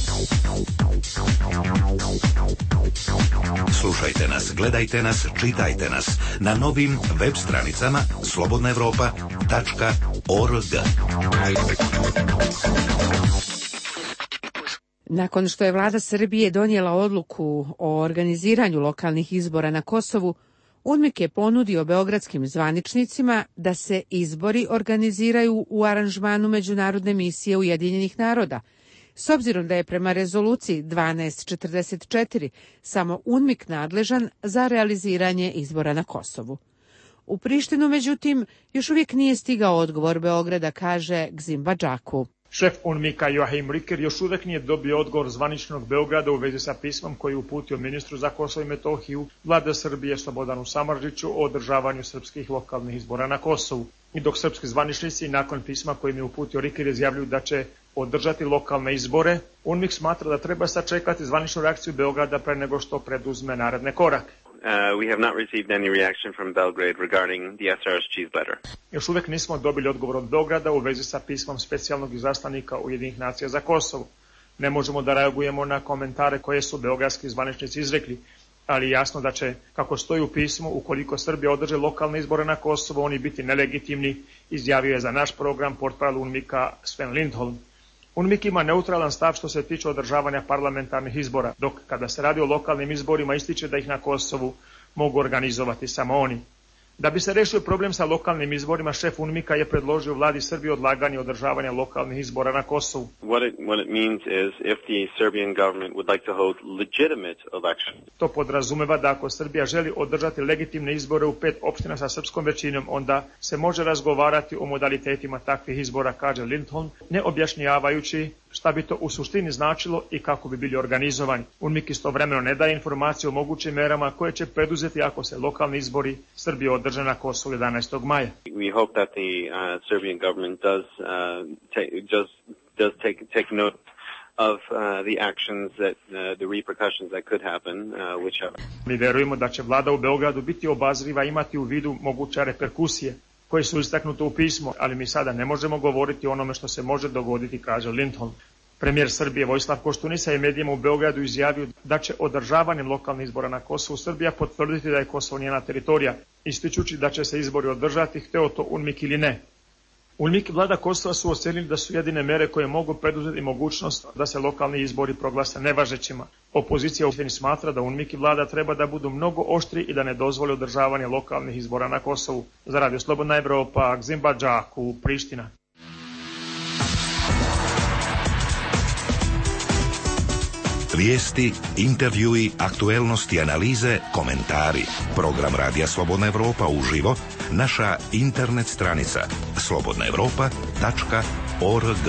Slušajte nas, gledajte nas, čitajte nas na novim web stranicama slobodna evropa tačka org. Nakon što je vlada Srbije donijela odluku o organiziranju lokalnih izbora na Kosovu, UNMIK je ponudio beogradskim zvaničnicima da se izbori organiziraju u aranžmanu Međunarodne misije Ujedinjenih naroda, s obzirom da je prema rezoluciji dvanaest četrdeset četiri samo UNMIK nadležan za realiziranje izbora na Kosovu. U Prištinu, međutim, još uvijek nije stigao odgovor Beograda, kaže Gzim Badžaku. Šef UNMIK-a Joachim Riker još uvijek nije dobio odgovor zvaničnog Beograda u vezi sa pismom koji je uputio ministru za Kosovo i Metohiju vlade Srbije Slobodanu Samardžiću o održavanju srpskih lokalnih izbora na Kosovu. I dok srpski zvaničnici nakon pisma kojim je uputio Riker izjavljuju da će održati lokalne izbore, UNMIK smatra da treba sačekati zvaničnu reakciju Beograda pre nego što preduzme naredne korake. Uh, we have not received any reaction from Belgrade regarding the S R S G's letter. Još uvijek nismo dobili odgovor od Beograda u vezi sa pismom specijalnog izaslanika Ujedinjenih nacija za Kosovo. Ne možemo da reagujemo na komentare koje su beogradski zvaničnici izrekli, ali jasno da će, kako stoji u pismu, ukoliko Srbija održe lokalne izbore na Kosovo, oni biti nelegitimni, izjavio je za naš program portparol UNMIK-a Sven Lindholm. UNMIK ima neutralan stav što se tiče održavanja parlamentarnih izbora, dok kada se radi o lokalnim izborima ističe da ih na Kosovu mogu organizovati samo oni. Da bi se rešio problem sa lokalnim izborima, šef UNMIK-a je predložio vladi Srbije odlaganje održavanja lokalnih izbora na Kosovu. What it, what it means is if the Serbian government would like to hold legitimate elections. To podrazumeva da ako Srbija želi održati legitimne izbore u pet opština sa srpskom većinom, onda se može razgovarati o modalitetima takvih izbora, kaže Lindholm, ne objašnjavajući šta bi to u suštini značilo i kako bi bili organizovani. UNMIK istovremeno ne daje informacije o mogućim merama koje će preduzeti ako se lokalni izbori Srbije održe na Kosovu jedanaestog maja. We hope that the uh, Serbian government does uh, take, just does take take note of uh, the actions that uh, the repercussions that could happen, uh, which have. Mi verujemo da će vlada u Beogradu biti obazriva, imati u vidu moguće reperkusije koje su istaknute u pismu, ali mi sada ne možemo govoriti o onome što se može dogoditi, kaže Lindholm. Premijer Srbije Vojislav Koštunica je medijima u Beogradu izjavio da će održavanjem lokalnih izbora na Kosovu Srbija potvrditi da je Kosovo njena teritorija, ističući da će se izbori održati, hteo to UNMIK ili ne. UNMIK i vlada Kosova su ocenili da su jedine mere koje mogu preduzeti mogućnost da se lokalni izbori proglase nevažećima. Opozicija u smatra da UNMIK i vlada treba da budu mnogo oštri i da ne dozvole održavanje lokalnih izbora na Kosovu. Za Radio Slobodna Evropa, Gzim Badžaku, Priština. Vijesti, intervjui, aktuelnosti, analize, komentari. Program Radija Slobodna Evropa uživo naša internet stranica slobodna evropa tačka org.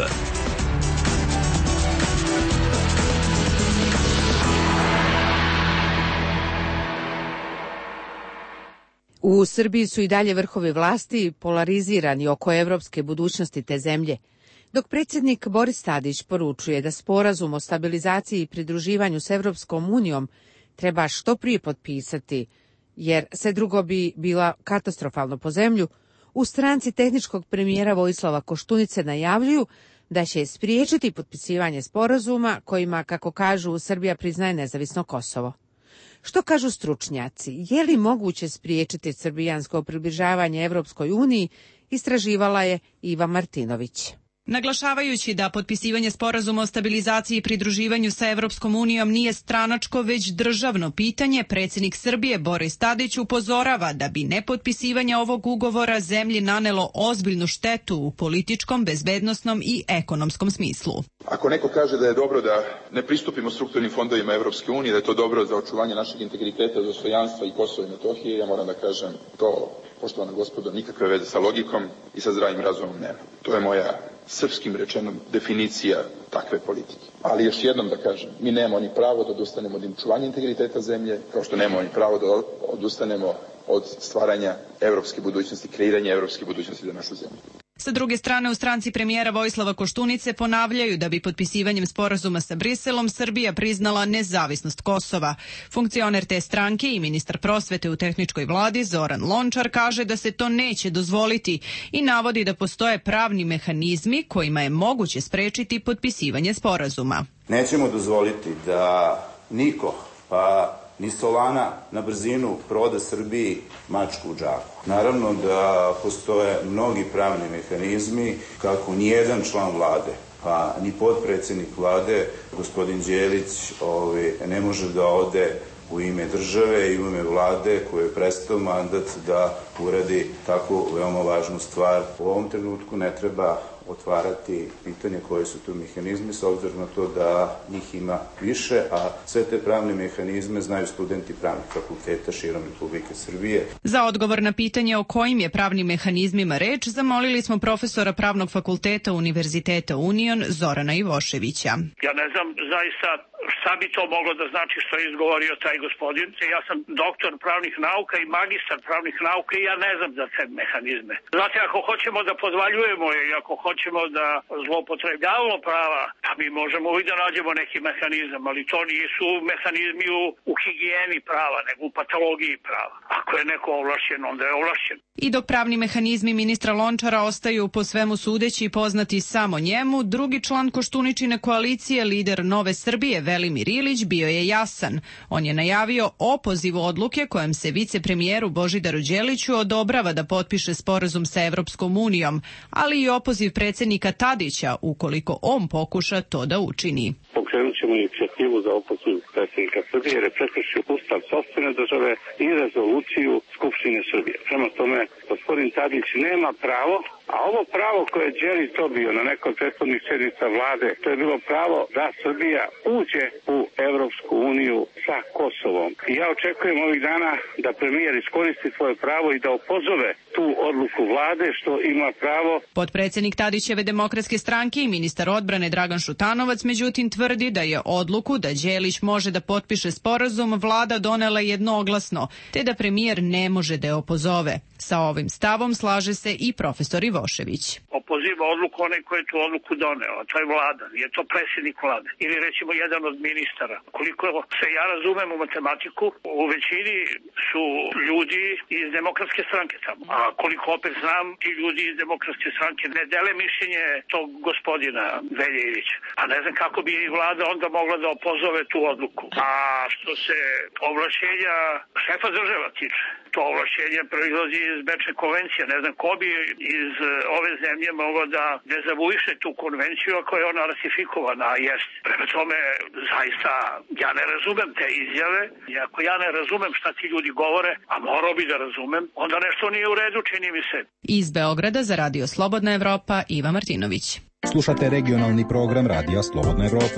U Srbiji su i dalje vrhovi vlasti polarizirani oko evropske budućnosti te zemlje, dok predsjednik Boris Tadić poručuje da sporazum o stabilizaciji i pridruživanju s Evropskom unijom treba što prije potpisati, jer sve drugo bi bila katastrofalno po zemlju, u stranci tehničkog premijera Vojislava Koštunice najavljuju da će spriječiti potpisivanje sporazuma kojima, kako kažu, Srbija priznaje nezavisno Kosovo. Što kažu stručnjaci? Je li moguće spriječiti srbijansko približavanje Evropskoj uniji, istraživala je Iva Martinović. Naglašavajući da potpisivanje sporazuma o stabilizaciji i pridruživanju sa Evropskom unijom nije stranačko, već državno pitanje, predsjednik Srbije Boris Tadić upozorava da bi nepotpisivanje ovog ugovora zemlji nanelo ozbiljnu štetu u političkom, bezbednosnom i ekonomskom smislu. Ako neko kaže da je dobro da ne pristupimo strukturnim fondovima Evropske unije, da je to dobro za očuvanje našeg integriteta, dostojanstva i Kosova i Metohije, ja moram da kažem to, poštovana gospodo, nikakve veze sa logikom i sa zdravim razumom nema. To je moja srpskim rečenom definicija takve politike. Ali još jednom da kažem, mi nemamo ni pravo da odustanemo od očuvanja integriteta zemlje, kao što nemamo ni pravo da odustanemo od stvaranja evropske budućnosti, kreiranja evropske budućnosti za našu zemlju. Sa druge strane, u stranci premijera Vojislava Koštunice ponavljaju da bi potpisivanjem sporazuma sa Briselom Srbija priznala nezavisnost Kosova. Funkcioner te stranke i ministar prosvete u tehničkoj vladi Zoran Lončar kaže da se to neće dozvoliti i navodi da postoje pravni mehanizmi kojima je moguće sprečiti potpisivanje sporazuma. Nećemo dozvoliti da niko, pa ni Solana na brzinu proda Srbiji mačku u džaku. Naravno da postoje mnogi pravni mehanizmi kako nijedan član vlade, pa ni potpredsjednik vlade, gospodin Đelić, ovaj, ne može da ode u ime države i u ime vlade koje je prestao mandat da uradi tako veoma važnu stvar. U ovom trenutku ne treba otvarati pitanje koje su tu mehanizmi, s obzirom na to da njih ima više, a sve te pravne mehanizme znaju studenti pravnih fakulteta širom Republike Srbije. Za odgovor na pitanje o kojim je pravnim mehanizmima reč, zamolili smo profesora Pravnog fakulteta Univerziteta Union Zorana Ivoševića. Ja ne znam zaista šta bi to moglo da znači što je izgovorio taj gospodin. Ja sam doktor pravnih nauka i magistar pravnih nauka i ja ne znam za te mehanizme. Znate, ako hoćemo da podvaljujemo i ako hoćemo da zloupotrebljavamo prava, pa mi možemo i da nađemo neki mehanizam, ali to nisu mehanizmi u, u higijeni prava, nego u patologiji prava. Ako je neko ovlašćen, onda je ovlašćen. I dok pravni mehanizmi ministra Lončara ostaju po svemu sudeći poznati samo njemu, drugi član Koštuničine koalicije, lider Nove Srbije, Velimir Ilić, bio je jasan. On je najavio opoziv odluke kojem se vicepremijeru Božidaru Đeliću odobrava da potpiše sporazum sa Evropskom unijom, ali i opoziv predsjednika Tadića ukoliko on pokuša to da učini. Pokrenut ćemo inicijativu za opoziv predsjednika Srbije jer je prekršio ustav sopstvene države i rezoluciju Skupštine Srbije. Prema tome, gospodin Tadić nema pravo, a ovo pravo koje je Đelić dobio na nekoj prethodnih sjednica vlade, to je bilo pravo da Srbija uđe u Evropsku uniju sa Kosovom. I ja očekujem ovih dana da premijer iskoristi svoje pravo i da opozove tu odluku vlade što ima pravo. Potpredsjednik Tadićeve demokratske stranke i ministar odbrane Dragan Šutanovac međutim tvrdi da je odluku da Đelić može da potpiše sporazum vlada donela jednoglasno, te da premijer ne može da je opozove. Sa ovim stavom slaže se i profesor Ivošević. Opoziva odluku onaj koji je tu odluku doneo, to je vlada, je to predsjednik vlade ili recimo jedan od ministara. Koliko se ja razumem u matematiku, u većini su ljudi iz demokratske stranke tamo. A koliko opet znam, ti ljudi iz demokratske stranke ne dele mišljenje tog gospodina Velje Ilića. A ne znam kako bi i vlada onda mogla da opozove tu odluku. A što se ovlašćenja šefa država tiče, to ovlašćenje proizlazi iz Bečne konvencije. Ne znam ko bi iz ove zemlje mogao da dezavuiše tu konvenciju ako je ona ratifikovana, a jest. Prema tome, zaista, ja ne razumem te izjave i ako ja ne razumem šta ti ljudi govore, a morao bi da razumem, onda nešto nije u redu, čini mi se. Iz Beograda za Radio Slobodna Evropa, Iva Martinović. Slušate regionalni program Radija Slobodna Evropa.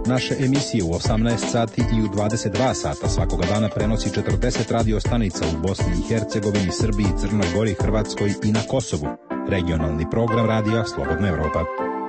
Naše emisije u osamnaest sati i u dvadeset dva sata svakoga dana prenosi četrdeset radio stanica u Bosni i Hercegovini, Srbiji, Crnoj Gori, Hrvatskoj i na Kosovu. Regionalni program Radija Slobodna Evropa.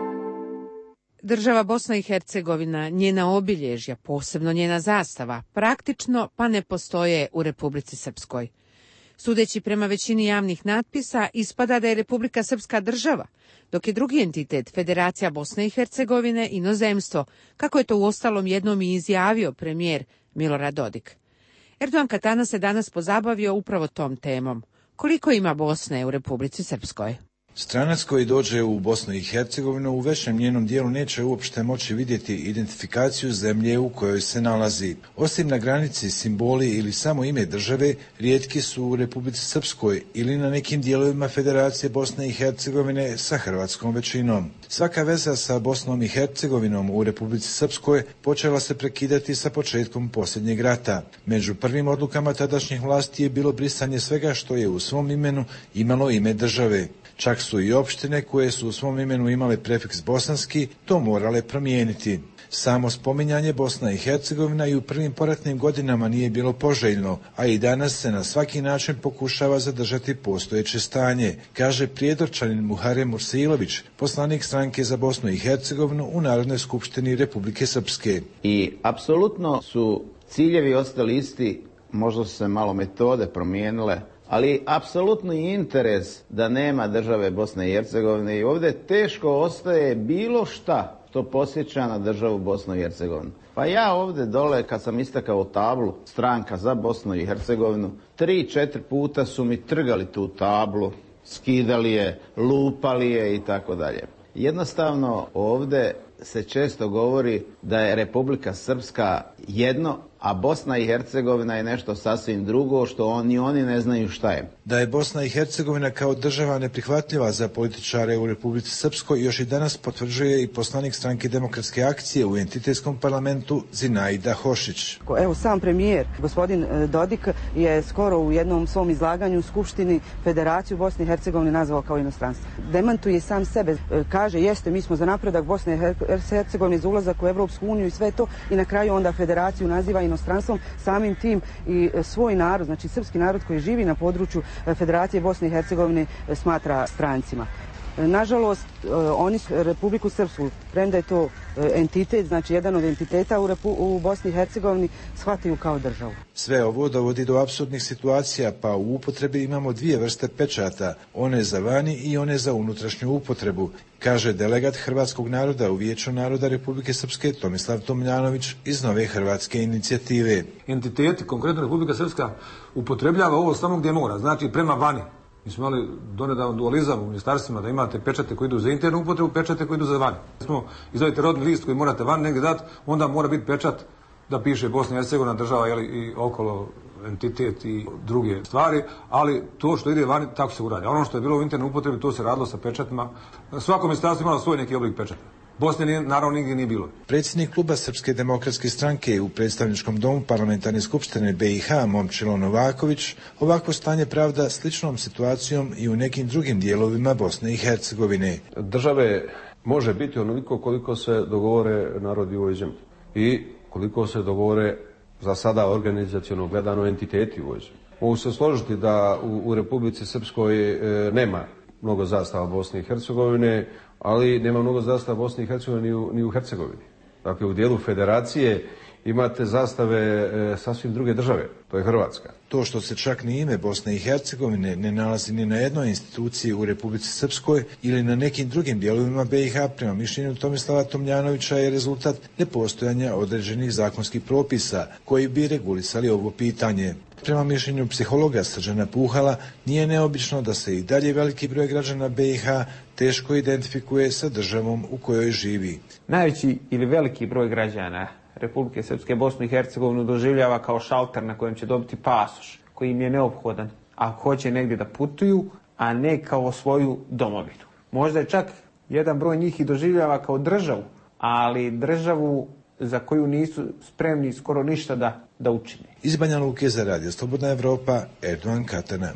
Država Bosna i Hercegovina, njena obilježja, posebno njena zastava, praktično pa ne postoje u Republici Srpskoj. Sudeći prema većini javnih natpisa, ispada da je Republika Srpska država, dok je drugi entitet, Federacija Bosne i Hercegovine, inozemstvo, kako je to uostalom jednom i izjavio premijer Milorad Dodik. Erdogan Katana se danas pozabavio upravo tom temom. Koliko ima Bosne u Republici Srpskoj? Stranac koji dođe u Bosnu i Hercegovinu u većem njenom dijelu neće uopšte moći vidjeti identifikaciju zemlje u kojoj se nalazi. Osim na granici, simboli ili samo ime države rijetki su u Republici Srpskoj ili na nekim dijelovima Federacije Bosne i Hercegovine sa hrvatskom većinom. Svaka veza sa Bosnom i Hercegovinom u Republici Srpskoj počela se prekidati sa početkom posljednjeg rata. Među prvim odlukama tadašnjih vlasti je bilo brisanje svega što je u svom imenu imalo ime države. Čak su i opštine koje su u svom imenu imale prefiks bosanski to morale promijeniti. Samo spominjanje Bosna i Hercegovina i u prvim poratnim godinama nije bilo poželjno, a i danas se na svaki način pokušava zadržati postojeće stanje, kaže prijedorčanin Muharem Mursilović, poslanik stranke za Bosnu i Hercegovinu u Narodnoj skupštini Republike Srpske. I apsolutno su ciljevi ostali isti, možda su se malo metode promijenile, ali apsolutno i interes da nema države Bosne i Hercegovine i ovdje teško ostaje bilo šta što posjeća na državu Bosnu i Hercegovinu. Pa ja ovdje dole kad sam istakao tablu stranka za Bosnu i Hercegovinu, tri, četiri puta su mi trgali tu tablu, skidali je, lupali je i tako dalje. Jednostavno ovdje se često govori da je Republika Srpska jedno, a Bosna i Hercegovina je nešto sasvim drugo što oni, oni ne znaju šta je. Da je Bosna i Hercegovina kao država neprihvatljiva za političare u Republici Srpskoj još i danas potvrđuje i poslanik stranke Demokratske akcije u entitetskom parlamentu Zinaida Hošić. Evo sam premijer, gospodin Dodik, je skoro u jednom svom izlaganju u Skupštini Federaciju Bosne i Hercegovine nazvao kao inostranstvo. Demantuje sam sebe, kaže jeste mi smo za napredak Bosne i Hercegovine, za ulazak u Evropsku uniju i sve to, i na kraju onda Federaciju naziva inostranstvom, samim tim i svoj narod, znači srpski narod koji živi na području Federacije Bosne i Hercegovine smatra strancima. Nažalost, oni Republiku Srpsku, premda je to entitet, znači jedan od entiteta u, Repu, u Bosni i Hercegovini, shvataju kao državu. Sve ovo dovodi do apsurdnih situacija, pa u upotrebi imamo dvije vrste pečata, one za vani i one za unutrašnju upotrebu, kaže delegat hrvatskog naroda u Vijeću naroda Republike Srpske Tomislav Tomljanović iz Nove hrvatske inicijative. Entiteti, konkretno Republika Srpska, upotrebljava ovo samo gdje mora, znači prema vani. Mi smo imali donedan dualizam u ministarstvima da imate pečate koji idu za internu upotrebu, pečate koji idu za vani. Smo izvadite rodni list koji morate van negdje dati, onda mora biti pečat da piše Bosna i Hercegovina država, jeli, i okolo entitet i druge stvari, ali to što ide vani tako se uradi. A ono što je bilo u internoj upotrebi to se radilo sa pečatima. Svako ministarstvo imalo svoj neki oblik pečata. Bosne nije, naravno nigdje nije bilo. Predsjednik kluba Srpske demokratske stranke u predstavničkom domu parlamentarne skupštine B i H Momčilo Novaković ovako stanje pravda sličnom situacijom i u nekim drugim dijelovima Bosne i Hercegovine. Države može biti onoliko koliko se dogovore narodi u ovoj zemlji i koliko se dogovore za sada organizaciono gledano entiteti u ovoj zemlji. Mogu se složiti da u, u Republici Srpskoj e, nema mnogo zastava Bosne i Hercegovine, ali nema mnogo zastava Bosne i Hercegovine ni u, ni u Hercegovini. Dakle, u dijelu federacije imate zastave e, sasvim druge države, to je Hrvatska. To što se čak ni ime Bosne i Hercegovine ne nalazi ni na jednoj instituciji u Republici Srpskoj ili na nekim drugim dijelovima B i H, prema mišljenju Tomislava Tomljanovića, je rezultat nepostojanja određenih zakonskih propisa koji bi regulisali ovo pitanje. Prema mišljenju psihologa Srđana Puhala, nije neobično da se i dalje veliki broj građana B i H teško identifikuje sa državom u kojoj živi. Najveći ili veliki broj građana Republike Srpske Bosnu i Hercegovinu doživljava kao šalter na kojem će dobiti pasoš, koji im je neophodan ako hoće negdje da putuju, a ne kao svoju domovinu. Možda je čak jedan broj njih i doživljava kao državu, ali državu za koju nisu spremni skoro ništa da, da učine. Iz Banja Luke za Radio Slobodna Evropa, Erdogan Katana.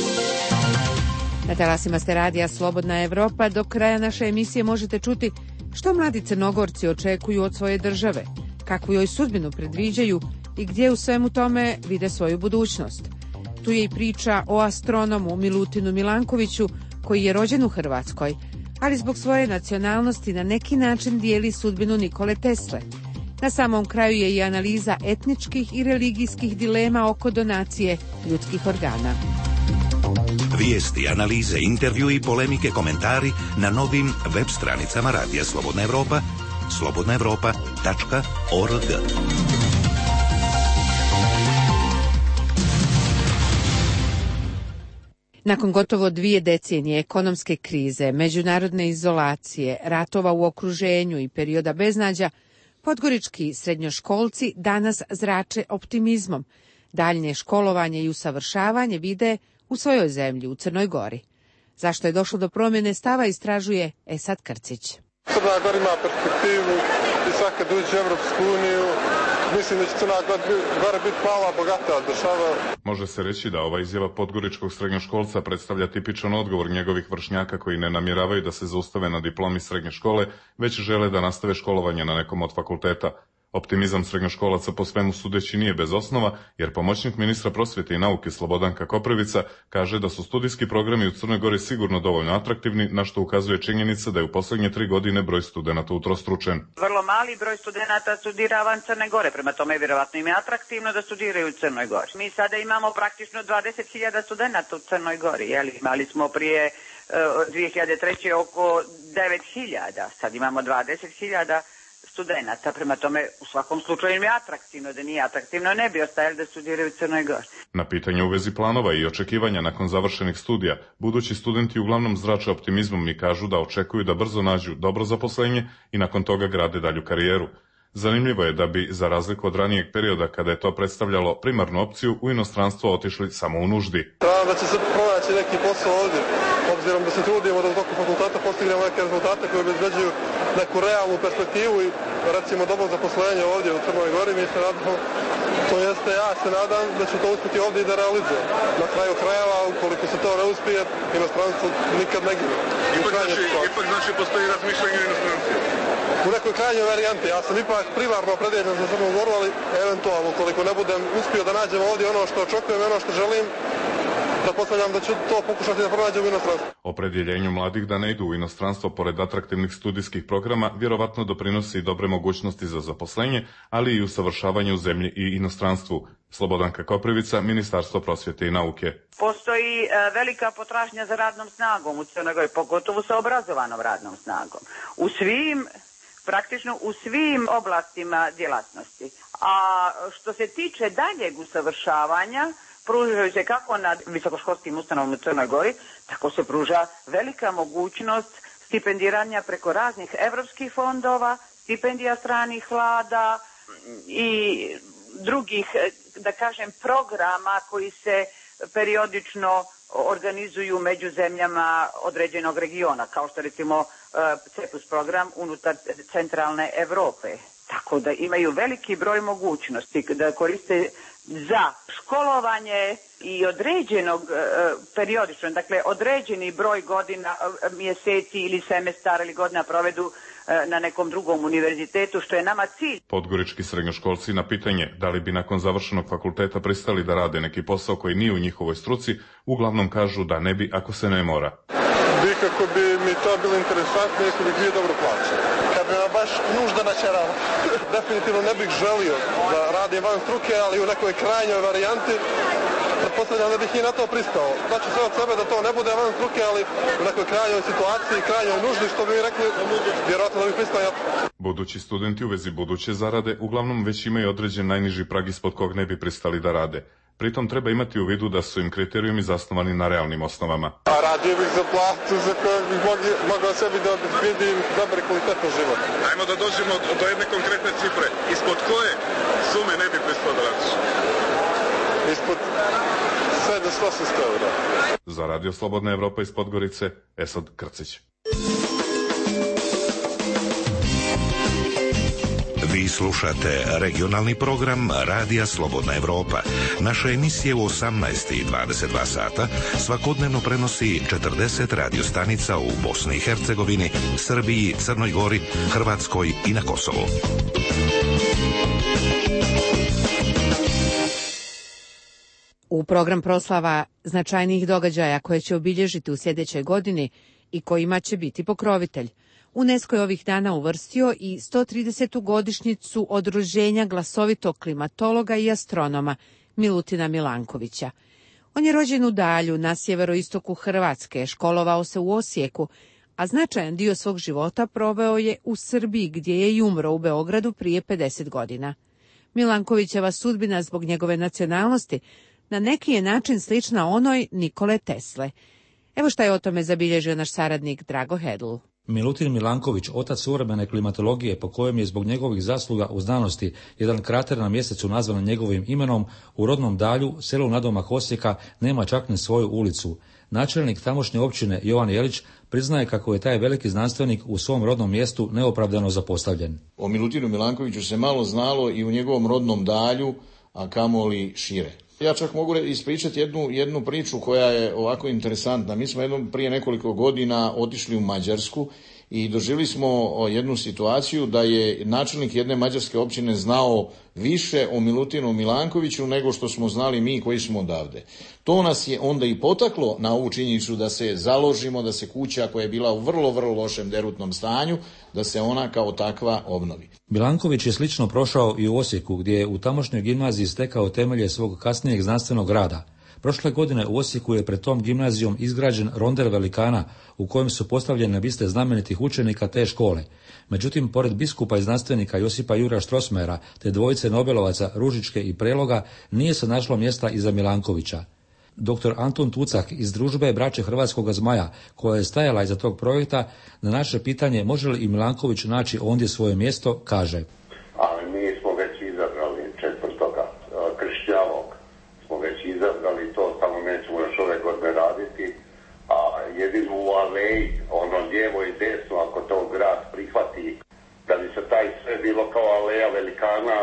Na talasima ste Radija Slobodna Evropa. Do kraja naše emisije možete čuti Što mladi Crnogorci očekuju od svoje države, kakvu joj sudbinu predviđaju i gdje u svemu tome vide svoju budućnost. Tu je i priča o astronomu Milutinu Milankoviću, koji je rođen u Hrvatskoj, ali zbog svoje nacionalnosti na neki način dijeli sudbinu Nikole Tesle. Na samom kraju je i analiza etničkih i religijskih dilema oko donacije ljudskih organa. Vijesti, analize, intervju i polemike, komentari na novim web stranicama Radija Slobodna Evropa, slobodna evropa tačka org. Nakon gotovo dvije decenije ekonomske krize, međunarodne izolacije, ratova u okruženju i perioda beznađa, podgorički srednjoškolci danas zrače optimizmom. Daljnje školovanje i usavršavanje vide u svojoj zemlji, u Crnoj Gori. Zašto je došlo do promjene stava, istražuje Esad Krcić. Crna Gora ima perspektivu i sad kad uđe u Evropsku uniju, mislim da će Crna Gora biti mala, bogata država. Može se reći da ova izjava podgoričkog srednjoškolca predstavlja tipičan odgovor njegovih vršnjaka koji ne namjeravaju da se zaustave na diplomi srednje škole, već žele da nastave školovanje na nekom od fakulteta. Optimizam srednjoškolaca po svemu sudeći nije bez osnova, jer pomoćnik ministra prosvjete i nauke Slobodanka Koprivica kaže da su studijski programi u Crnoj Gori sigurno dovoljno atraktivni, na što ukazuje činjenica da je u posljednje tri godine broj studenata utrostručen. Vrlo mali broj studenata studira van Crne Gore, prema tome vjerovatno im je atraktivno da studiraju u Crnoj Gori. Mi sada imamo praktično dvadeset hiljada studenata u Crnoj Gori, jeli? Imali smo prije uh, dvije hiljade treće. oko devet hiljada, sad imamo dvadeset hiljada studenata, prema tome u svakom slučaju im je atraktivno, da nije atraktivno ne bi ostajali da studiraju u Crnoj Gori. Na pitanje u vezi planova i očekivanja nakon završenih studija, budući studenti uglavnom zrače optimizmom i kažu da očekuju da brzo nađu dobro zaposlenje i nakon toga grade dalju karijeru. Zanimljivo je da bi, za razliku od ranijeg perioda kada je to predstavljalo primarnu opciju, u inostranstvo otišli samo u nuždi. Pravim da će se pronaći neki posao ovdje, obzirom da se trudimo da u toku fakultata postignemo neke rezultate koje obezbeđuju neku realnu perspektivu i recimo dobro zaposlenje ovdje u Crnoj Gori. Mi se nadamo, to jeste ja se nadam da ću to uspjeti ovdje i da realizujem. Na kraju krajeva, ukoliko se to ne uspije, inostranstvo nikad ne gine. Ipak znači, ipak znači postoji razmišljanje o inostranstvu. U nekoj krajnjoj varijanti. Ja sam ipak primarno opredeljen za Crnu Goru, ali eventualno, ukoliko ne budem uspio da nađem ovdje ono što očekujem i ono što želim, pretpostavljam da ću to pokušati da pronađem u inostranstvu. Opredjeljenju mladih da ne idu u inostranstvo pored atraktivnih studijskih programa vjerovatno doprinosi i dobre mogućnosti za zaposlenje, ali i usavršavanje u zemlji i inostranstvu. Slobodanka Koprivica, Ministarstvo prosvjete i nauke. Postoji e, velika potražnja za radnom snagom u Crnoj Gori, pogotovo sa obrazovanom radnom snagom. U svim praktično u svim oblastima djelatnosti. A što se tiče daljeg usavršavanja, pružaju se kako na visokoškolskim ustanovama u Crnoj Gori, tako se pruža velika mogućnost stipendiranja preko raznih evropskih fondova, stipendija stranih vlada i drugih, da kažem, programa koji se periodično organizuju među zemljama određenog regiona, kao što recimo CEPUS program unutar centralne Evrope. Tako da imaju veliki broj mogućnosti da koriste za školovanje i određenog e, periodično, dakle određeni broj godina, mjeseci ili semestara ili godina provedu e, na nekom drugom univerzitetu, što je nama cilj. Podgorički srednjoškolci na pitanje da li bi nakon završenog fakulteta pristali da rade neki posao koji nije u njihovoj struci, uglavnom kažu da ne bi ako se ne mora. Bi kako bi mi to bilo interesantno, ako bih bio dobro plaćen. Kad bi me baš nužda načerala. Definitivno ne bih želio da radim van struke, ali u nekoj krajnjoj varijanti, pretpostavljam da bih i na to pristao. Znači sve od sebe da to ne bude van struke, ali u nekoj krajnjoj situaciji, krajnjoj nuždi, što bi mi rekli, vjerojatno da bih pristao ja. Budući studenti u vezi buduće zarade uglavnom već imaju određen najniži prag ispod kog ne bi pristali da rade. Pritom treba imati u vidu da su im kriterijumi zasnovani na realnim osnovama. A radio bih za platu za koju bih mogao sebi da obezbedim dobar i kvalitetan život. Ajmo da dođemo do jedne konkretne cifre. Ispod koje sume ne bi pristao da radiš? Ispod sedamsto osamsto eura. Za Radio Slobodna Evropa iz Podgorice, Esad Krcić. Vi slušate regionalni program Radija Slobodna Evropa. Naša emisija u osamnaest i dvadeset dva sata svakodnevno prenosi četrdeset radiostanica u Bosni i Hercegovini, Srbiji, Crnoj Gori, Hrvatskoj i na Kosovu. U program proslava značajnijih događaja koje će obilježiti u sljedećoj godini i kojima će biti pokrovitelj, UNESCO je ovih dana uvrstio i sto tridesetu godišnjicu od rođenja glasovitog klimatologa i astronoma Milutina Milankovića. On je rođen u Dalju na sjeveroistoku Hrvatske, školovao se u Osijeku, a značajan dio svog života proveo je u Srbiji, gdje je i umro u Beogradu prije pedeset godina. Milankovićeva sudbina zbog njegove nacionalnosti na neki je način slična onoj Nikole Tesle. Evo šta je o tome zabilježio naš saradnik Drago Hedl. Milutin Milanković, otac suvremene klimatologije, po kojem je zbog njegovih zasluga u znanosti jedan krater na mjesecu nazvan njegovim imenom, u rodnom Dalju, selu nadomak Osijeka, nema čak ni svoju ulicu. Načelnik tamošnje općine Jovan Jelić priznaje kako je taj veliki znanstvenik u svom rodnom mjestu neopravdano zapostavljen. O Milutinu Milankoviću se malo znalo i u njegovom rodnom Dalju, a kamoli šire. Ja čak mogu ispričati jednu, jednu priču koja je ovako interesantna. Mi smo jednom prije nekoliko godina otišli u Mađarsku i doživjeli smo jednu situaciju da je načelnik jedne mađarske općine znao više o Milutinu Milankoviću nego što smo znali mi koji smo odavde. To nas je onda i potaklo na ovu činjenicu da se založimo, da se kuća koja je bila u vrlo, vrlo lošem derutnom stanju, da se ona kao takva obnovi. Milanković je slično prošao i u Osijeku, gdje je u tamošnjoj gimnaziji stekao temelje svog kasnijeg znanstvenog rada. Prošle godine u Osijeku je pred tom gimnazijom izgrađen ronder velikana u kojem su postavljene biste znamenitih učenika te škole. Međutim, pored biskupa i znanstvenika Josipa Jura Štrosmajera te dvojice Nobelovaca Ružičke i Preloga nije se našlo mjesta i za Milankovića. Doktor Anton Tucak iz družbe Braće Hrvatskoga zmaja, koja je stajala iza tog projekta, na naše pitanje može li i Milanković naći ondje svoje mjesto, kaže: Ali mi smo već izabrali četvrtoga kršćavog, smo već izabrali to, samo nećemo još ove godine raditi, a jedino u aleji, ono lijevo i desno, ako to grad prihvati, da bi se taj sve bilo kao aleja velikana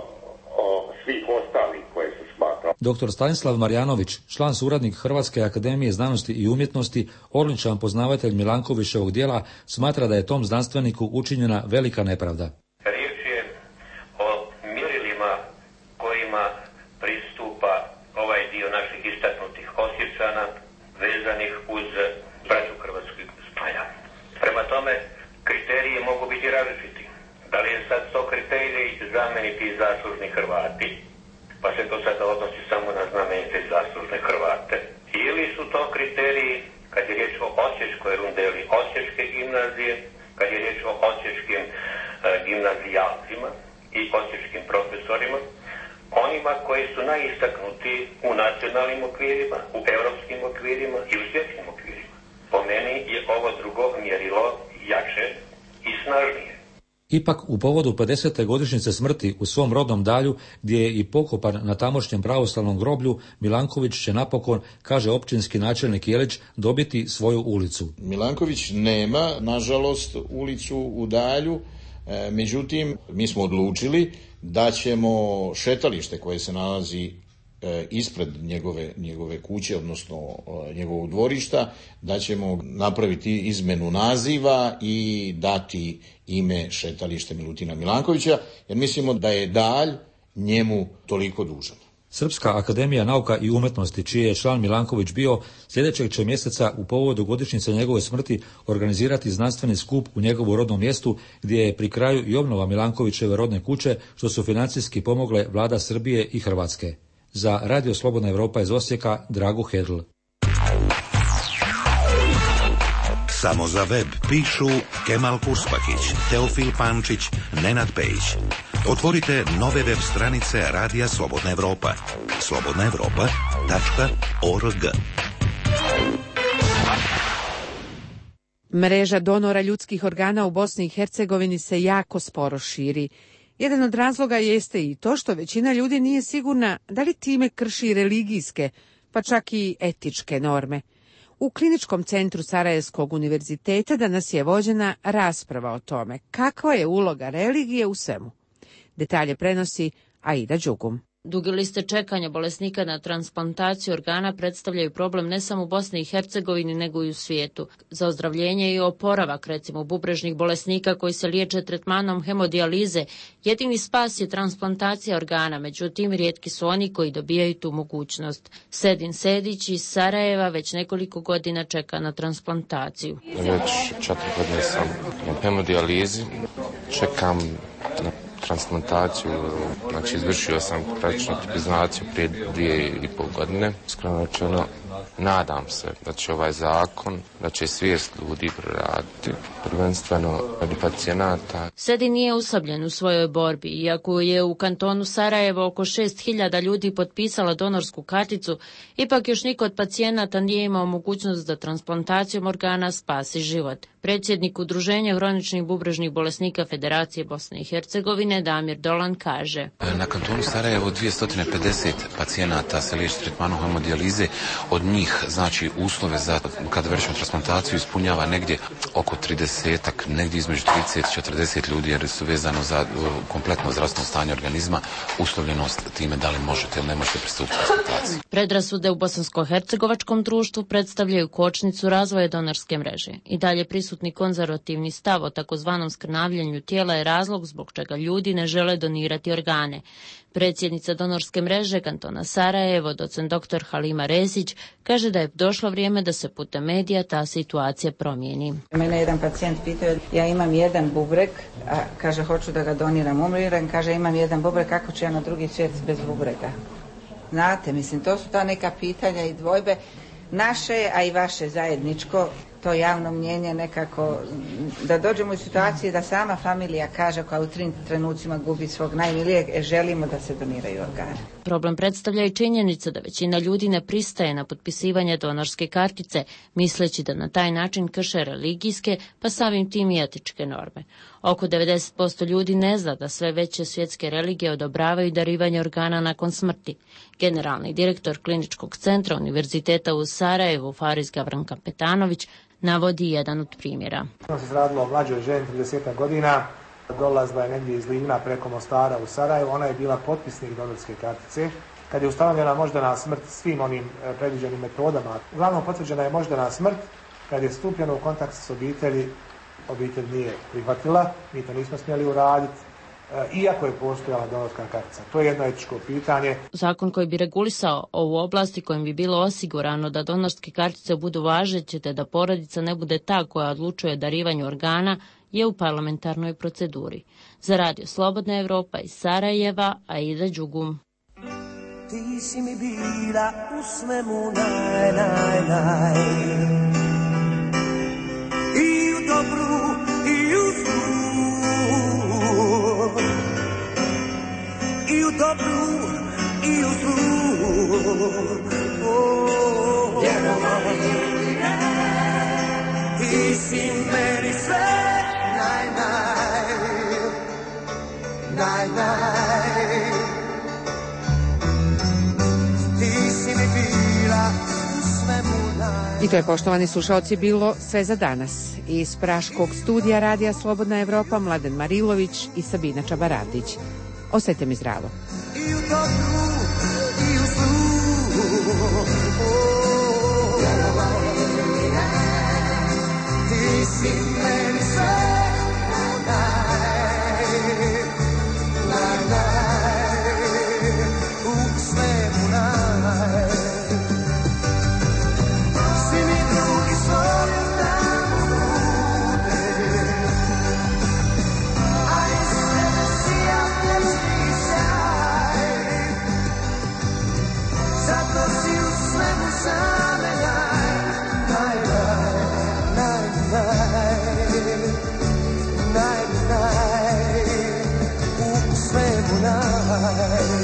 o svih ostalih koje se smatra. Doktor Stanislav Marjanović, član suradnik Hrvatske akademije znanosti i umjetnosti, odličan poznavatelj Milankovićevog djela, smatra da je tom znanstveniku učinjena velika nepravda. Riječ je o mjerilima kojima pristupa ovaj dio naših istaknutih Osječana vezanih uz braću Hrvatskog zmaja. Prema tome, kriteriji mogu biti različiti. Da li je sad to kriterij znameniti i zaslužni Hrvati, pa se to sada odnosi samo na znamenite i zaslužne Hrvate, ili su to kriteriji kad je riječ o osječkoj rundeli osječke gimnazije, kad je riječ o osječkim e, gimnazijalcima i osječkim profesorima, onima koji su najistaknuti u nacionalnim okvirima, u europskim okvirima i u svjetskim okvirima. Po meni je ovo drugo mjerilo jače i snažnije. Ipak, u povodu pedesete godišnjice smrti u svom rodnom Dalju, gdje je i pokopan na tamošnjem pravoslavnom groblju, Milanković će napokon, kaže općinski načelnik Jelić, dobiti svoju ulicu. Milanković nema, nažalost, ulicu u Dalju, e, međutim, mi smo odlučili da ćemo šetalište koje se nalazi e, ispred njegove, njegove kuće, odnosno e, njegovog dvorišta, da ćemo napraviti izmenu naziva i dati ime šetalište Milutina Milankovića, jer mislimo da je Dalj njemu toliko dužan. Srpska akademija nauka i umjetnosti, čiji je član Milanković bio, sljedećeg će mjeseca u povodu godišnjice njegove smrti organizirati znanstveni skup u njegovu rodnom mjestu, gdje je pri kraju i obnova Milankovićeve rodne kuće, što su financijski pomogle vlada Srbije i Hrvatske. Za Radio Slobodna Evropa iz Osijeka, Drago Hedl. Samo za web pišu Kemal Kurspakić, Teofil Pančić, Nenad Pejić. Otvorite nove web stranice Radija Slobodna Evropa. slobodna evropa tačka org. Mreža donora ljudskih organa u Bosni i Hercegovini se jako sporo širi. Jedan od razloga jeste i to što većina ljudi nije sigurna da li time krši religijske, pa čak i etičke norme. U Kliničkom centru Sarajevskog univerziteta danas je vođena rasprava o tome kakva je uloga religije u svemu. Detalje prenosi Aida Đugum. Duge liste čekanja bolesnika na transplantaciju organa predstavljaju problem ne samo u Bosni i Hercegovini, nego i u svijetu. Za ozdravljenje i oporavak, recimo bubrežnih bolesnika koji se liječe tretmanom hemodijalize, jedini spas je transplantacija organa, međutim rijetki su oni koji dobijaju tu mogućnost. Sedin Sedić iz Sarajeva već nekoliko godina čeka na transplantaciju. Već četiri godine sam na hemodijalizi, čekam na transplantaciju, znači izvršio sam praktično tipizaciju prije dvije i pol godine. Iskreno rečeno, nadam se da će ovaj zakon, da će svijest ljudi proraditi, prvenstveno radi pacijenata. Sedi nije usabljen u svojoj borbi, iako je u kantonu Sarajevo oko šest hiljada ljudi potpisalo donorsku karticu, ipak još niko od pacijenata nije imao mogućnost da transplantacijom organa spasi život. Predsjednik Udruženja hroničnih bubrežnih bolesnika Federacije Bosne i Hercegovine Damir Dolan kaže: Na kantonu Sarajevo dvjesto pedeset pacijenata se liječi tretmanom hemodijalize, od njih znači uslove za kada vršimo transplantaciju ispunjava negdje oko tridesetak, negdje između trideset i četrdeset ljudi jer su vezano za kompletno zdravstveno stanje organizma, uslovljenost time da li možete ili ne možete pristupiti transplantaciji. Predrasude u bosansko-hercegovačkom društvu predstavljaju kočnicu razvoja donorske mreže. I dalje prisutni konzervativni stav o takozvanom skrnavljenju tijela je razlog zbog čega ljudi ne žele donirati organe. Predsjednica donorske mreže kantona Sarajevo, docent doktor Halima Resić, kaže da je došlo vrijeme da se putem medija ta situacija promijeni. Mene jedan pacijent pitao, ja imam jedan bubreg, a kaže hoću da ga doniram, umiram, kaže imam jedan bubreg, kako ću ja na drugi svijet bez bubrega? Znate, mislim, to su ta neka pitanja i dvojbe naše, a i vaše zajedničko, to javno mnjenje nekako, da dođemo u situaciju da sama familija kaže koja u trim trenucima gubi svog najmilijeg, e, želimo da se doniraju organe. Problem predstavlja i činjenica da većina ljudi ne pristaje na potpisivanje donorske kartice, misleći da na taj način krše religijske, pa samim tim i etičke norme. Oko devedeset posto ljudi ne zna da sve veće svjetske religije odobravaju darivanje organa nakon smrti. Generalni direktor Kliničkog centra Univerziteta u Sarajevu, Faris Gavran Kapetanović, navodi jedan od primjera. To se radilo o mlađoj ženi, trideset godina, dolazila je negdje iz Livna preko Mostara u Sarajevo, ona je bila potpisnik donorske kartice. Kad je ustanovljena moždana smrt svim onim predviđenim metodama, uglavnom potvrđena je moždana smrt, kad je stupljeno u kontakt s obitelji, obitelj nije prihvatila, mi to nismo smjeli uraditi, iako je postojala donorska kartica. To je jedno etičko pitanje. Zakon koji bi regulisao ovu oblast i kojim bi bilo osigurano da donorske kartice budu važeće te da porodica ne bude ta koja odlučuje o darivanju organa je u parlamentarnoj proceduri. Za Radio Slobodna Evropa iz Sarajeva, Aida Đugum. Ti si mi bila u svemu naj, naj, naj. I u dobru, i u zlu. I u dobru, i u zlu. Oh, vjerovali ili ne, ti si meni sve naj, naj, naj, naj. Ti si mi bila u svemu naj. I to je, poštovani slušalci, bilo sve za danas. Iz Praškog studija Radija Slobodna Evropa Mladen Marilović i Sabina Čabaravdić. Ostajte mi zdravo. I u dobru, i u zlu. Ti si meni sve naj, naj, naj, u svemu naj. Svi mi drugi svoje tamo bude, a iz tebe sija vječni sjaj. Zato si u svemu same naj, naj, naj, naj, naj, naj, u svemu naj.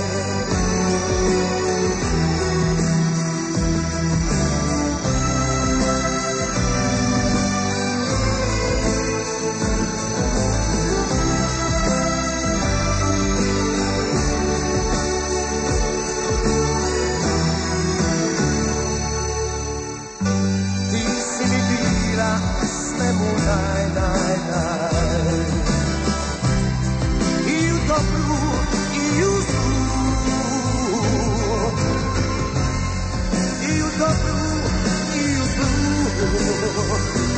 Naj, naj, naj. I u dobru dobru i u zlu.